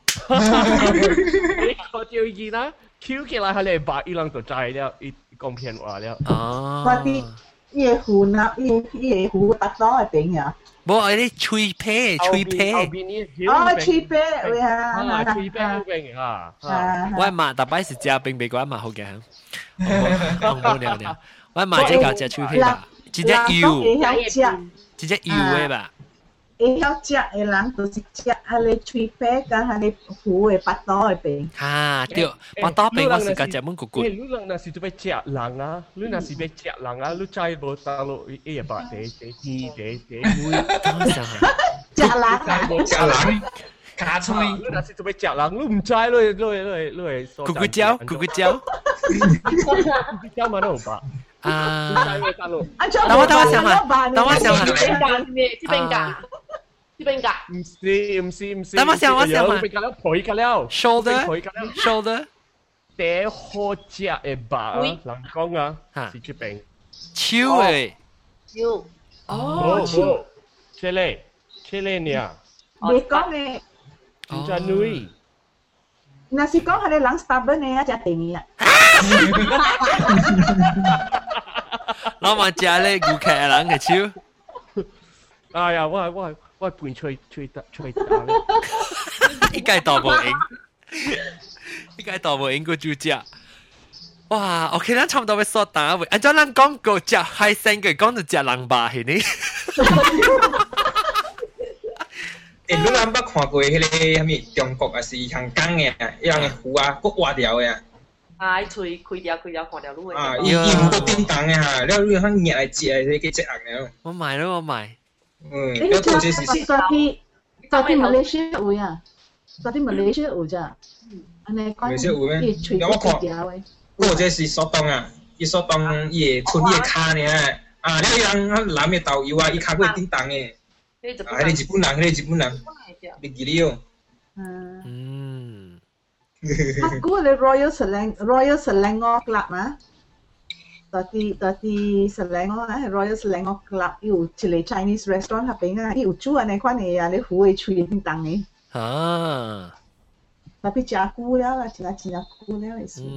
S2: 你看到伊啦，翹起來係你白伊人就知了，伊講騙話了。
S1: 哦。
S3: 我啲伊個湖那伊個湖白多係邊呀？
S1: 冇，嗰啲脆皮。
S2: 後邊
S3: 哦，脆皮喂
S2: 啊，脆皮好冰啊。
S1: 我媽大擺是食冰未怪媽好嘅。冇了。我買這個隻脆皮吧，真隻油，真隻油嘅吧。
S3: 會曉食嘅人就是食迄個脆皮甲迄個糊嘅巴肚嘅餅。
S1: 嚇，對，巴肚餅我是甲食滿骨骨。
S2: 你人若是要食人啊，你若是要食人啊，你知無大陸伊個巴地魚。
S3: 食人啊！
S9: 卡脆，
S2: 你若是要食人，你唔知你
S1: 咕咕椒，
S2: 嘛都有吧。
S1: 啊！
S3: 等我
S1: 想下，
S5: 呢邊㗎？
S2: 唔是。
S1: 等我想下。
S2: 配㗎了。
S1: shoulder。
S2: 第好食嘅吧，人講啊，是出邊。
S1: 超誒。
S5: 超。
S3: 哦，超。
S2: 這裡呢？
S3: 你講嘅。
S2: 唔知女。
S3: 若是講係你人 stubborn 嘅啊，食定嘅啊。
S1: 我嘛食咧牛腳人嘅超。
S2: 哎呀，我半吹打。
S1: 應該大無應個就食。哇 ，OK， 咱差唔多要說打喂。按照咱講過食海鮮嘅，講就食人吧，係呢？
S6: 你諗捌看過迄個啥物中國啊，是香港嘅，一樣嘅魚啊，佫活掉嘅。
S5: 啊，喙開掉，看掉路嘅。
S6: 啊，伊唔都叮當嘅嚇，了你向熱嚟接嚟，你幾隻人嘅？
S1: 我買。
S6: 你做這是
S3: 昨天馬來西亞有啊，昨天馬來西亞有咋？安尼講，伊喙開掉嘅。
S6: 嗰這是索當啊，伊索當伊個春伊個卡呢，啊，了伊人攬嘅豆油啊，伊卡過叮當嘅。係你日本人，你記哩哦。
S3: Aku ada Royal Selangor Club ah. Tadi Selangor Royal Selangor Club 有一個 Chinese restaurant 入邊啊，有煮安尼款嘅啊，你胡嘅吹叮當嘅。
S1: 啊，
S3: 特別食久了啦，食久了嘅事。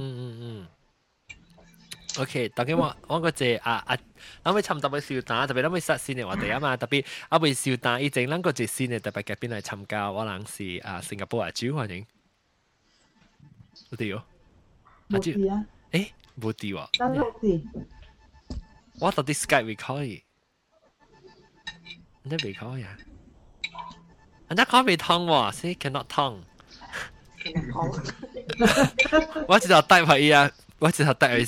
S1: OK，當然我個隻我咪差唔多要笑打，特別我咪實先嘅話題啊嘛，特別我咪笑打，以前咱個隻先嘅特別嘅邊嚟參加，我諗是新加坡亞洲歡迎，有啲哦，
S3: 冇啲啊，
S1: 誒冇啲喎，
S3: 得冇啲，
S1: 我到底 Skype 會可以，你未可以啊？人家講未通喎，所以 cannot 通。我只係帶佢啊。我只係帶佢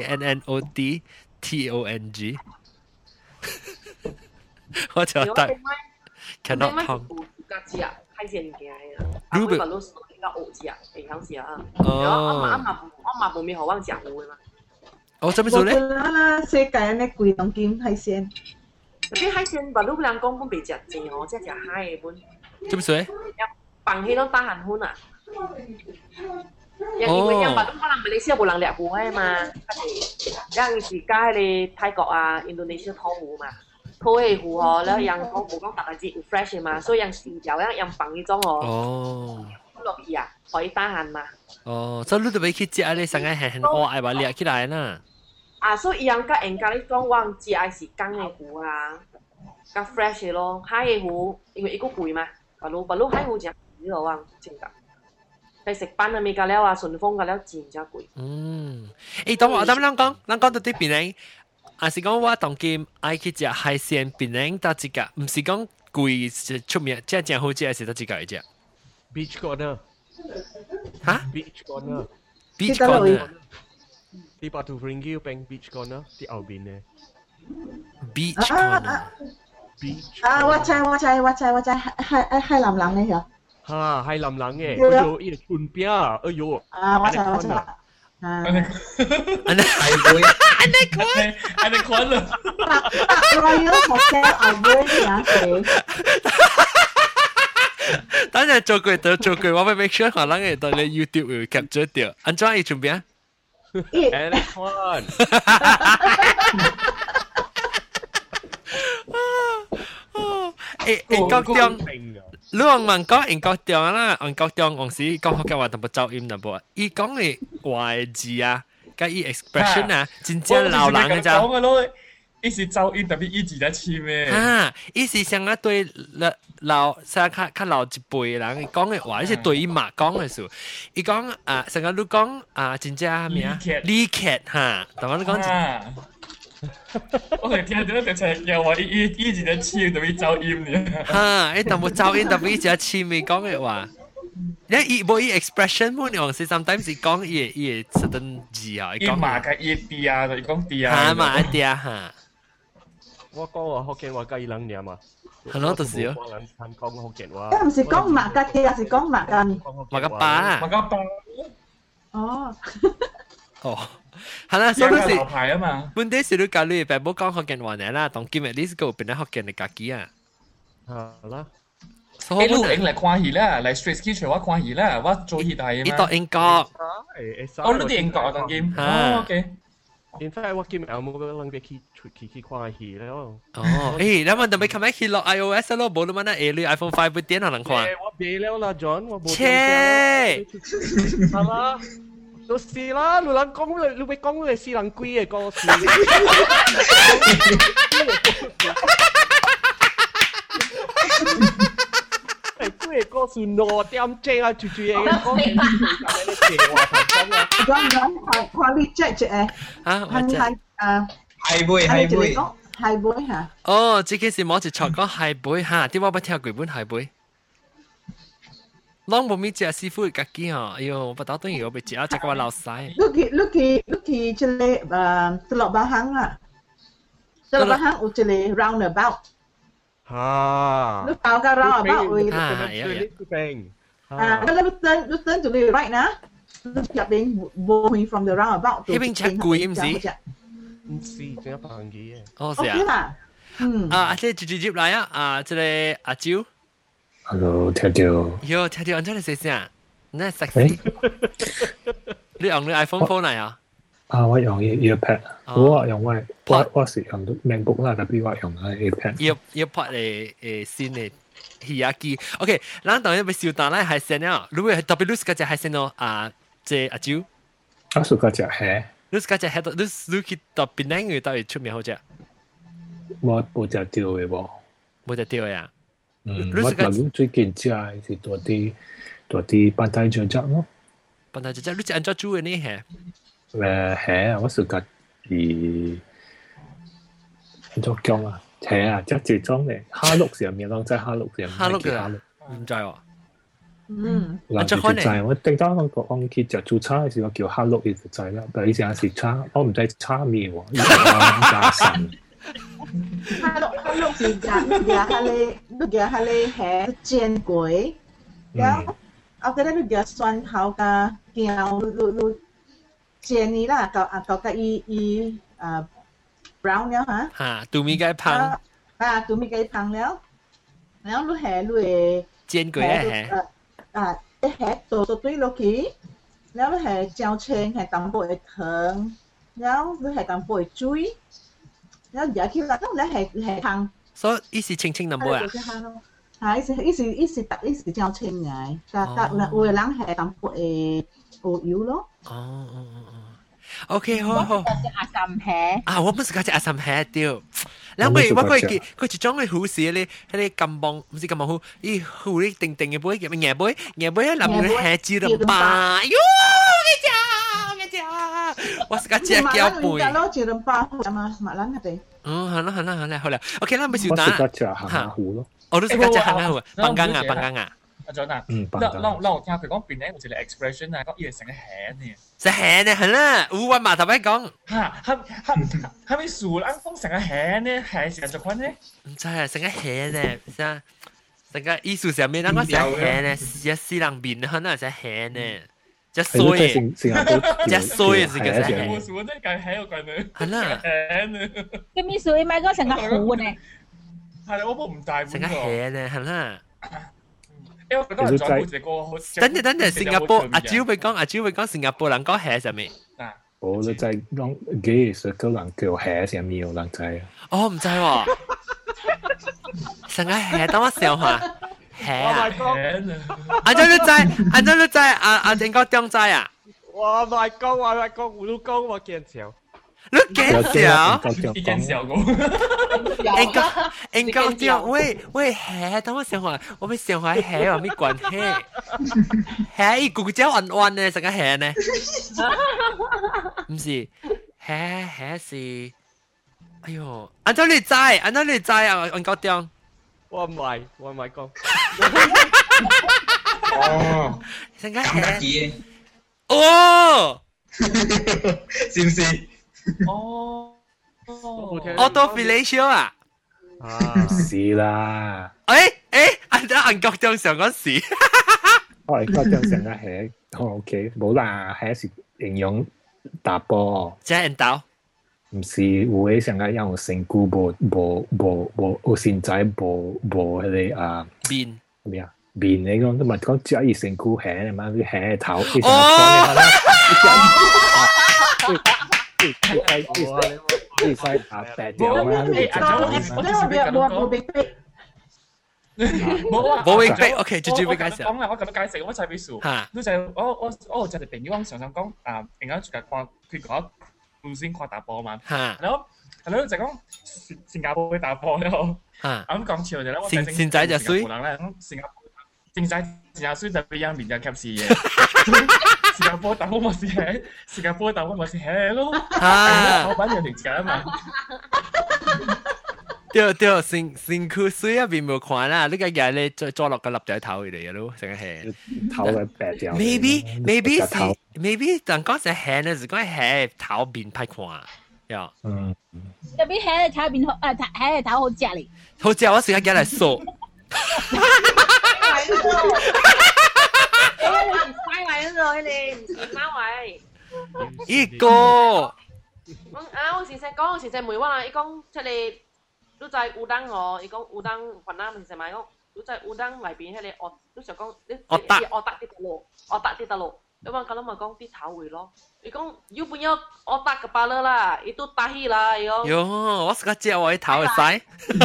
S1: CANNODTONG， 我就帶 cannot 通。
S5: 海鮮嘅，阿妹把攞比較好食啊，會響食啊。我嘛冇咩好忘食糊嘅嘛。
S1: 哦，做咩做咧？
S3: 啦，世界安尼貴當金海鮮。
S5: 啲海鮮把攞人講本未食正哦，即係食海嘅本。
S1: 做咩做咧？
S5: 放迄種大韓粉啊。因為因巴東可能馬來西亞冇人掠糊嘅嘛，因是加喺泰國啊、印度尼西亞拖糊嘛，拖嘅糊哦，แล้วยัง講冇講特別 fresh 嘅嘛，所以ยัง試就ยัง放呢種哦，落去啊，可以大韓嘛。
S1: 哦，所以你都未去食啊？你成日很餓，愛話掠起來啦。
S5: 啊，所以ยัง甲人家你講話食係是乾嘅糊啊，甲 fresh 嘅咯，海嘅糊因為伊個貴嘛，巴魯海糊就呢個話正㗎。係食班啊，未夠了啊，順豐夠了錢真貴。
S1: 等我咱講到啲邊咧，還是講我當今愛去食海鮮邊咧，到一個，唔是講貴出名，即係正好食，係食到一個嚟食。
S2: Beach corner。
S1: 嚇
S2: ？Beach corner。Beach
S1: corner。
S2: 啲Batu Ferringhi bên beach corner，啲後邊咧。
S1: Beach corner。
S3: Beach。啊，我知，係藍藍嘅嚇。
S2: 係藍藍嘅，嗰度依個串邊啊，哎呦！
S3: 啊，我知。
S9: Anaconda。
S3: Royal Hotel Albert 啊，
S1: 等陣做句，我會 make sure 可能係到你 YouTube 會 capture 掉。安怎要串邊
S2: ？Anaconda。
S1: 國中。你話問講英國中啦，英國中公司講學嘅話淡薄噪音淡薄，伊講嘅話字啊，甲伊 expression 啊，真正老人嘅咋。
S9: 講嘅咯，伊是噪音特別伊字得似咩？
S1: 啊，伊是像啊對老較老一輩人講嘅話，伊是對伊媽講嘅時候，伊講啊，成個你講啊，真正咩啊？李劇嚇，同我你講。
S9: 我哋聽到就係又話依字得似特別噪音嘅。
S1: 嚇！你淡薄噪音特別就似未講嘅話，你冇伊 expression 冇，你講是 sometimes 是講伊 certain 字啊，
S9: 伊罵嘅伊啲啊，就講啲啊。
S1: 嚇罵啲啊嚇！
S2: 我講話福建話雞冷嘢嘛。
S1: 係咯，就是咯。
S2: 講福建話。
S3: 唔是講罵嘅啲，係講罵嘅。
S1: 罵嘅爸。
S9: 罵嘅爸。
S3: 哦。
S1: 哦。係啦，所以是
S9: 牌啊嘛。
S1: 本地是你教你別冇講福建話嘅啦，當今日呢個變咗福建嘅家己啊。
S2: 係啦。
S9: 誒，錄影嚟看戲啦，嚟 Straits Kitchen 我看戲啦，我做戲係嘛。
S1: 你讀英國。
S9: 哦，你啲英國啊，當今。哦，OK。
S2: In fact，我今日有冇諗住去看戲咧？哦，
S1: 誒，你問到尾琴日去落 iOS 咯，冇你問啊，你 iPhone 5部電可能看。
S2: 我別了啦 ，John， 我冇。
S1: 切。
S2: 係嘛？就是啦，你諗講你咪講你私人貴嘅歌詞。係貴嘅歌詞攞點正啊，住嘢嘅歌詞。
S3: 講 reject 誒，係係杯嚇。
S1: 哦，這件事冇一錯講係杯嚇，點解我聽過本係杯？攏無咪食師傅家己吼，哎呦，不打等於我被食啊，食個老曬。
S3: 你這裡Telok Bahang啊，Telok Bahang 有這裡 roundabout。
S2: 嚇。
S3: 你到個 roundabout 會。你turn to the right นะ，你入邊會 from the roundabout。
S1: 呢邊食貴唔是？
S2: 唔是，淨係平嘅。
S1: 哦，是啊。啊，即係直接嚟啊！這個阿蕉。
S4: Hello，聽到。
S1: 喲，聽到，真係寫聲，你係 sexy。你用你 iPhone phone 嚟啊？
S4: 啊，我用 earpad，我用我是用 MacBook 啦，但係我用 iPad。
S1: earpad 嚟先嚟魚機。OK，咱當然要燒蛋咧海鮮啊，如果特別你嗰隻海鮮咯啊，即阿蕉。
S4: 我食嗰隻蝦。
S1: 你嗰隻蝦，你去特別哪個到底出名好隻？
S4: 我冇隻釣嘅喎。
S1: 冇隻釣嘅啊？
S4: 我諗最近食係多啲板帶雀雀咯。
S1: 板帶雀雀，你隻按照煮嘅呢蝦？
S4: 蝦啊，我食緊按照講啊，蝦啊，即係種嘅蝦碌上面，當真蝦碌上面。
S1: 蝦碌嘅，唔知喎。
S4: 嗱，就係我頂多我去食早餐嘅時候叫蝦碌嘅就係啦，但係以前係叉，我唔知叉咩喎，加神。
S3: Hello thì gà hale hẹ chiên quế, đó, ở cái đó nó gà xoắn tháo cả kẹo lu chiên ní là có cái brown nhá hả?
S1: Ha, tụi mình cái phăng.
S3: Tụi mình cái phăngแล้วlu hẹ lu
S1: chiên quế hẹ.
S3: Cái hẹ tổ túi lô ký,แล้วlu hẹ treo trên hẹ tắm bội thơm,แล้วlu hẹ tắm bội chuối. nó giờ kêu là nó hệ thằng
S1: so 意思清清淡薄啊
S3: 意思特意思較清嘅但有的人係淡薄有油咯
S1: OK 好好
S7: 阿三蝦
S1: 啊我唔是講隻阿三蝦掉แล้ว佢一種嘅護士咧喺啲金棒唔是金棒護咦護啲定定嘅杯叫咩杯嘢杯啊淋咗蝦椒咁吧喲我是講隻腳背
S3: 咯椒咁吧嘛馬蘭係咪
S1: 好啦 OK 啦咪少打
S4: 我食隻行下湖咯
S1: 我都食隻行下湖笨羹啊
S9: 阿長啊，讓我聽佢講邊咧，有一個 expression 啊，講以為成個蝦呢，
S1: 成蝦呢係啦，烏雲嘛頭先講
S9: 嚇，係咪樹冷風成個蝦呢？係成做款呢？
S1: 唔知啊，成個蝦呢，真成個藝術上面那個成蝦呢，是私人面可能成蝦呢，只衰嘅，只衰嘅是叫成蝦。
S9: 樹真係計蝦個呢，
S1: 係啦，
S9: 蝦呢。
S7: 咁咪樹咪講成個湖呢？
S9: 係啦，我唔大。
S1: 成個蝦呢，係啦。
S9: 因為都係在乎這個好。
S1: 等陣，新加坡阿蕉會講新加坡人講蝦上面。
S4: 我都真係講幾時個人叫蝦上面有人知啊？
S1: 哦，唔知喎。成個蝦等我想下，蝦啊！按照你知，阿點講點知啊？
S2: 我咪講，我都講我見笑。
S1: 你見笑？
S9: 你見笑過？
S1: 應該點？喂，蝦，等我想下，我咪想下蝦有咩關係？蝦一股椒彎彎呢，成個蝦呢？唔是，蝦是，哎呦，按照你知啊，按個點？
S2: 我唔係講。
S6: 哦，
S1: 成個蝦。
S6: 哦，是唔是？
S9: 哦
S1: ，auto-fellation 啊？
S4: 是啦。
S1: 按角度上嗰時，
S4: 我哋角度上嘅係 OK， 冇啦，係是形容打波。
S1: 即係到。
S4: 唔是有嘅上嘅有成股無有現在無迄個啊
S1: 面
S4: 咩啊面嚟講，都咪講只係成股蝦嘛，啲蝦頭。你快打白掉嘛？
S1: 冇永逼 ，OK， 直接俾介紹。
S9: 講啦，我咁樣介紹，我就係俾數。你就我就係朋友常常講啊，而家最近看佢講唔先看打波嘛。係咯就講新加坡嘅打波咧，咁講笑就咧，我
S1: 現在就衰。
S9: 新加坡就俾人面就及時嘢。新加坡打波咪是蝦，新加坡打波咪是蝦咯。老闆有條件啊嘛。
S1: 對，新區水入邊冇看啦，呢個嘢咧再落個粒仔頭嚟嘅咯，成個蝦。
S4: 頭嘅白掉。
S1: maybe 但講成蝦呢，是講蝦頭面歹看，呀。
S7: 特別蝦嘅頭面好，蝦嘅頭好食嚟。
S1: 好食，我成日叫嚟掃。
S5: 翻嚟咗你唔是翻位。
S1: 一個。
S5: 我時時講，我時時梅話，伊講即係都在烏燈哦，伊講烏燈雲南時時買講，都在烏燈內邊，迄個都想講，惡達啲得路，你話咁咪講啲頭回咯， 伊讲又不要otak kepala lah, itu tahi lah, yo.
S1: Yo, 我是个借我一头嘅使。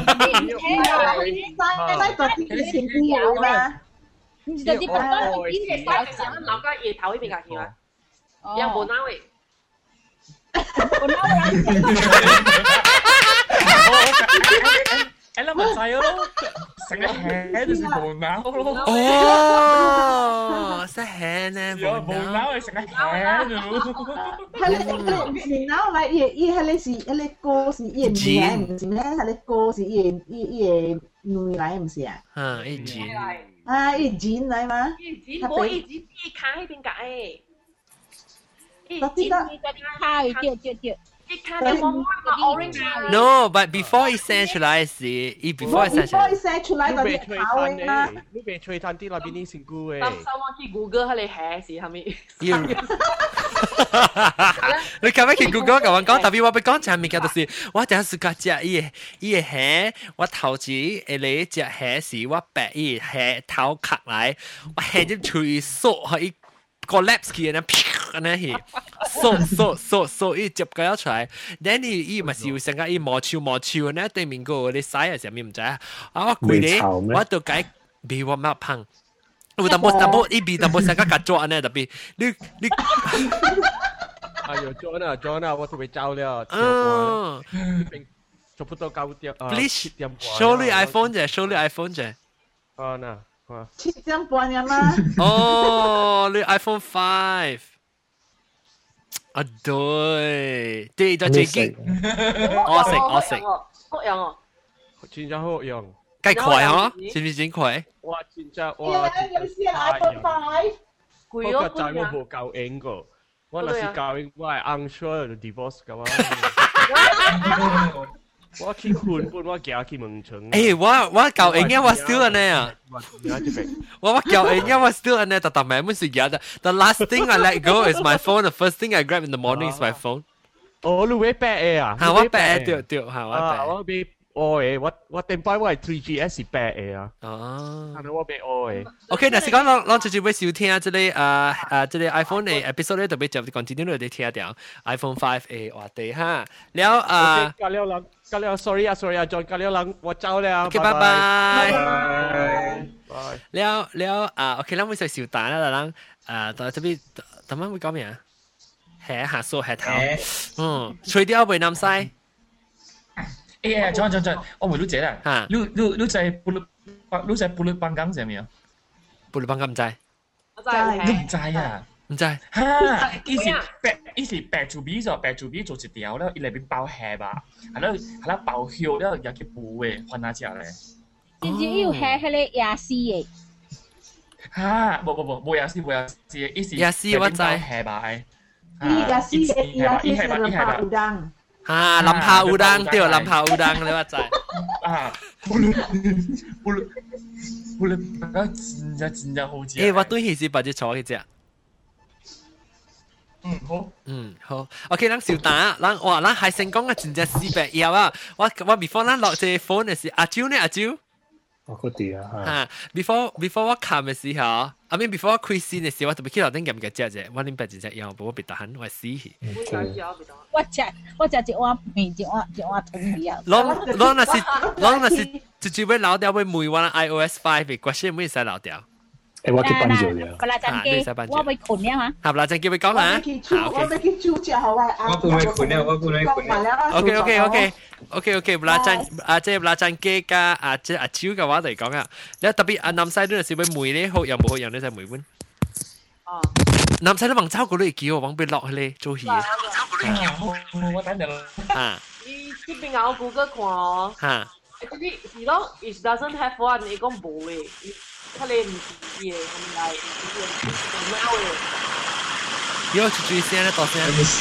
S3: 使做啲前啲有嘛？
S7: 唔知道啲爸爸
S5: 呢隻曬嘅時候，留個葉頭呢邊架橋啊，有冇撈嘅？
S7: 冇撈啦！
S9: 誒啦咪細咯，成日喺度食無腦咯。
S1: 哦，識輕咧，
S9: 無腦係成日喺度。
S3: 係你無腦嚟，伊係你是你歌是伊嘅女嚟，唔是咩？係你歌是伊嘅女嚟，唔是啊？
S1: 嗯，伊剪。
S3: 啊，伊剪嚟嘛？
S5: 伊剪冇伊剪，伊卡喺邊架誒？伊剪
S7: 卡佢掉。
S1: No, but before he send 出來時，伊 before he
S3: send 出來嗰啲考嘅嘛，
S2: 你被吹彈啲那邊啲先估嘅。
S5: 當手我去 Google 喺你係時係咪？
S1: 你咁樣去 Google 咁樣講，特別我俾講就係物件就是我第一時間食伊係我頭次誒你食係時我白伊係頭殼來，我係啲吹縮可以。collapse 佢呢，啪呢係，掃一接佢出嚟，然後伊咪是成個伊磨潮呢，對面個你洗嘅時候咪唔知啊，我攰你，我都解俾我乜碰，我淡薄一邊淡薄成個夾咗呢，特別你，
S2: 哎呦 John 啊，我特別走了，做不到9點
S1: ，Please show 你 iPhone 啫。
S2: 啊嗱。
S3: 7點半呀嘛？
S1: 哦，你 iPhone 5啊，對，就最勁，我食，
S5: 好用哦，
S2: 真正好用，
S1: 計快嗬，是唔是真快？
S2: 哇，真正哇，
S3: iPhone 5，
S2: 我個仔我冇夠應個，我那是夠應，我係 unsure divorce 噶嘛。我去困本，我行去問場。
S1: 誒，我舊應該我 still 安尼啊。我舊應該我 still 安尼，但係唔是嘅。The last thing I let go is my phone. The first thing I grab in the morning is my phone.
S2: 哦，你會白啊？
S1: 係我白對，係我白。
S2: 我俾我電話我係 3GS 是白啊。
S1: 哦。
S2: 係我俾嘅。
S1: OK， 但是講攞直接俾收聽這裡這裡 iPhone 嘅 episode 咧，特別就 continue 嚟聽掉 iPhone 5嘅話題哈。了
S2: 隔了 sorry 啊 John 隔了人我走了
S1: OK 拜拜了OK 咱會食小蛋啦咱但係特別點樣會講咩啊下數下頭除掉未南西
S9: John 我問你姐啦你在布律邦港係咪啊
S1: 布律邦港唔知
S9: 你唔知啊
S1: 唔知
S9: 哈，伊是白做米做一條咧，伊裏邊包蝦吧，係啦包肉咧，有啲布嘅，換哪隻咧？
S7: 直接要蝦迄個椰絲嘅。
S9: 哈，冇椰絲，伊是
S1: 椰絲我知
S9: 蝦吧？
S3: 椰絲係南泡烏冬。
S1: 啊，南泡烏冬對，南泡烏冬你我知。
S9: 啊，布律真正好食。
S1: 誒，我對佢是把隻錯去食。好 ，OK， 咱小蛋，咱係成功嘅，真正400以後啊，我 before 咱落隻 phone 嘅時，阿蕉呢？阿蕉，
S4: 我嗰啲啊，
S1: 嚇 before 我看嘅時候，I mean before 我開線嘅時候，我特別去頭頂撳嘅隻啫，我拎白隻隻樣，我別得閒，我死去。
S7: 我食一碗麵，一碗湯魚啊。
S1: 攞那是直接要留掉，要每碗 iOS 5嘅question唔會使留掉。
S4: 我去搬咗嘅。
S7: 不拉陣機，我會困呀嘛。
S1: 係不拉陣機會講啦。
S3: 我要去煮隻好啊。
S6: 我不會困了，我不會困了。
S1: OK， 不拉陣即係不拉陣機加即係阿超嘅話嚟講啊，你特別南西都係是會梅咧，好又冇好樣咧就梅碗。哦。南西都望抄嗰啲叫我往邊落去咧做戲。
S9: 我等陣
S5: 啦。你呢邊有 Google 看哦。嚇。呢是咯 ，it doesn't have one， 你講冇嘅。佢哋唔知嘅，咁嚟唔貓嘅。
S1: 要去追先咧，到先。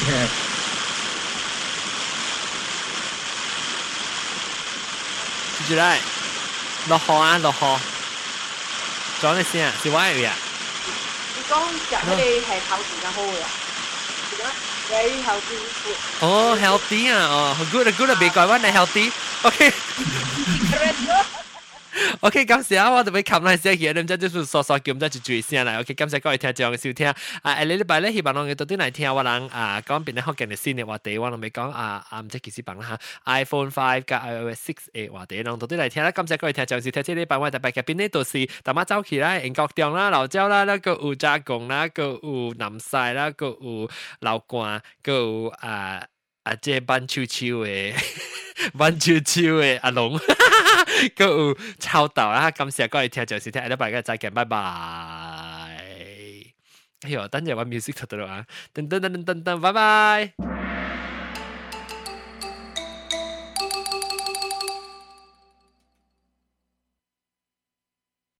S1: 住嚟，落河啊，落河。講你先啊，是玩嘅。
S5: 你講食佢哋係口時間好嘅，very healthy food。
S1: 哦 ，healthy 啊，哦，good 啊，別怪我係 healthy，OK。 OK， 感謝我哋俾冚嚟寫嘢，你唔知就是傻傻叫，唔知就注意聲啦。OK， 感謝各位聽眾嘅收聽。下禮拜咧，希望我哋到底嚟聽我人講邊啲福建嘅新嘅話題，我哋咪講唔知幾時辦啦嚇。iPhone 5加 iOS 6嘅話題，我到底嚟聽啦。感謝各位聽眾收聽，這禮拜我特別嘅邊呢度是大媽走起啦，英國中啦、老椒啦，個有炸貢啦，個有南西啦，個有老乾，個有即班秋秋嘅。溫超超嘅阿龍，個有臭豆啦，感謝各位聽眾收聽，下禮拜嘅再見，拜拜。哎呦，等陣我 music 出到啦，噔噔噔噔噔噔，拜拜。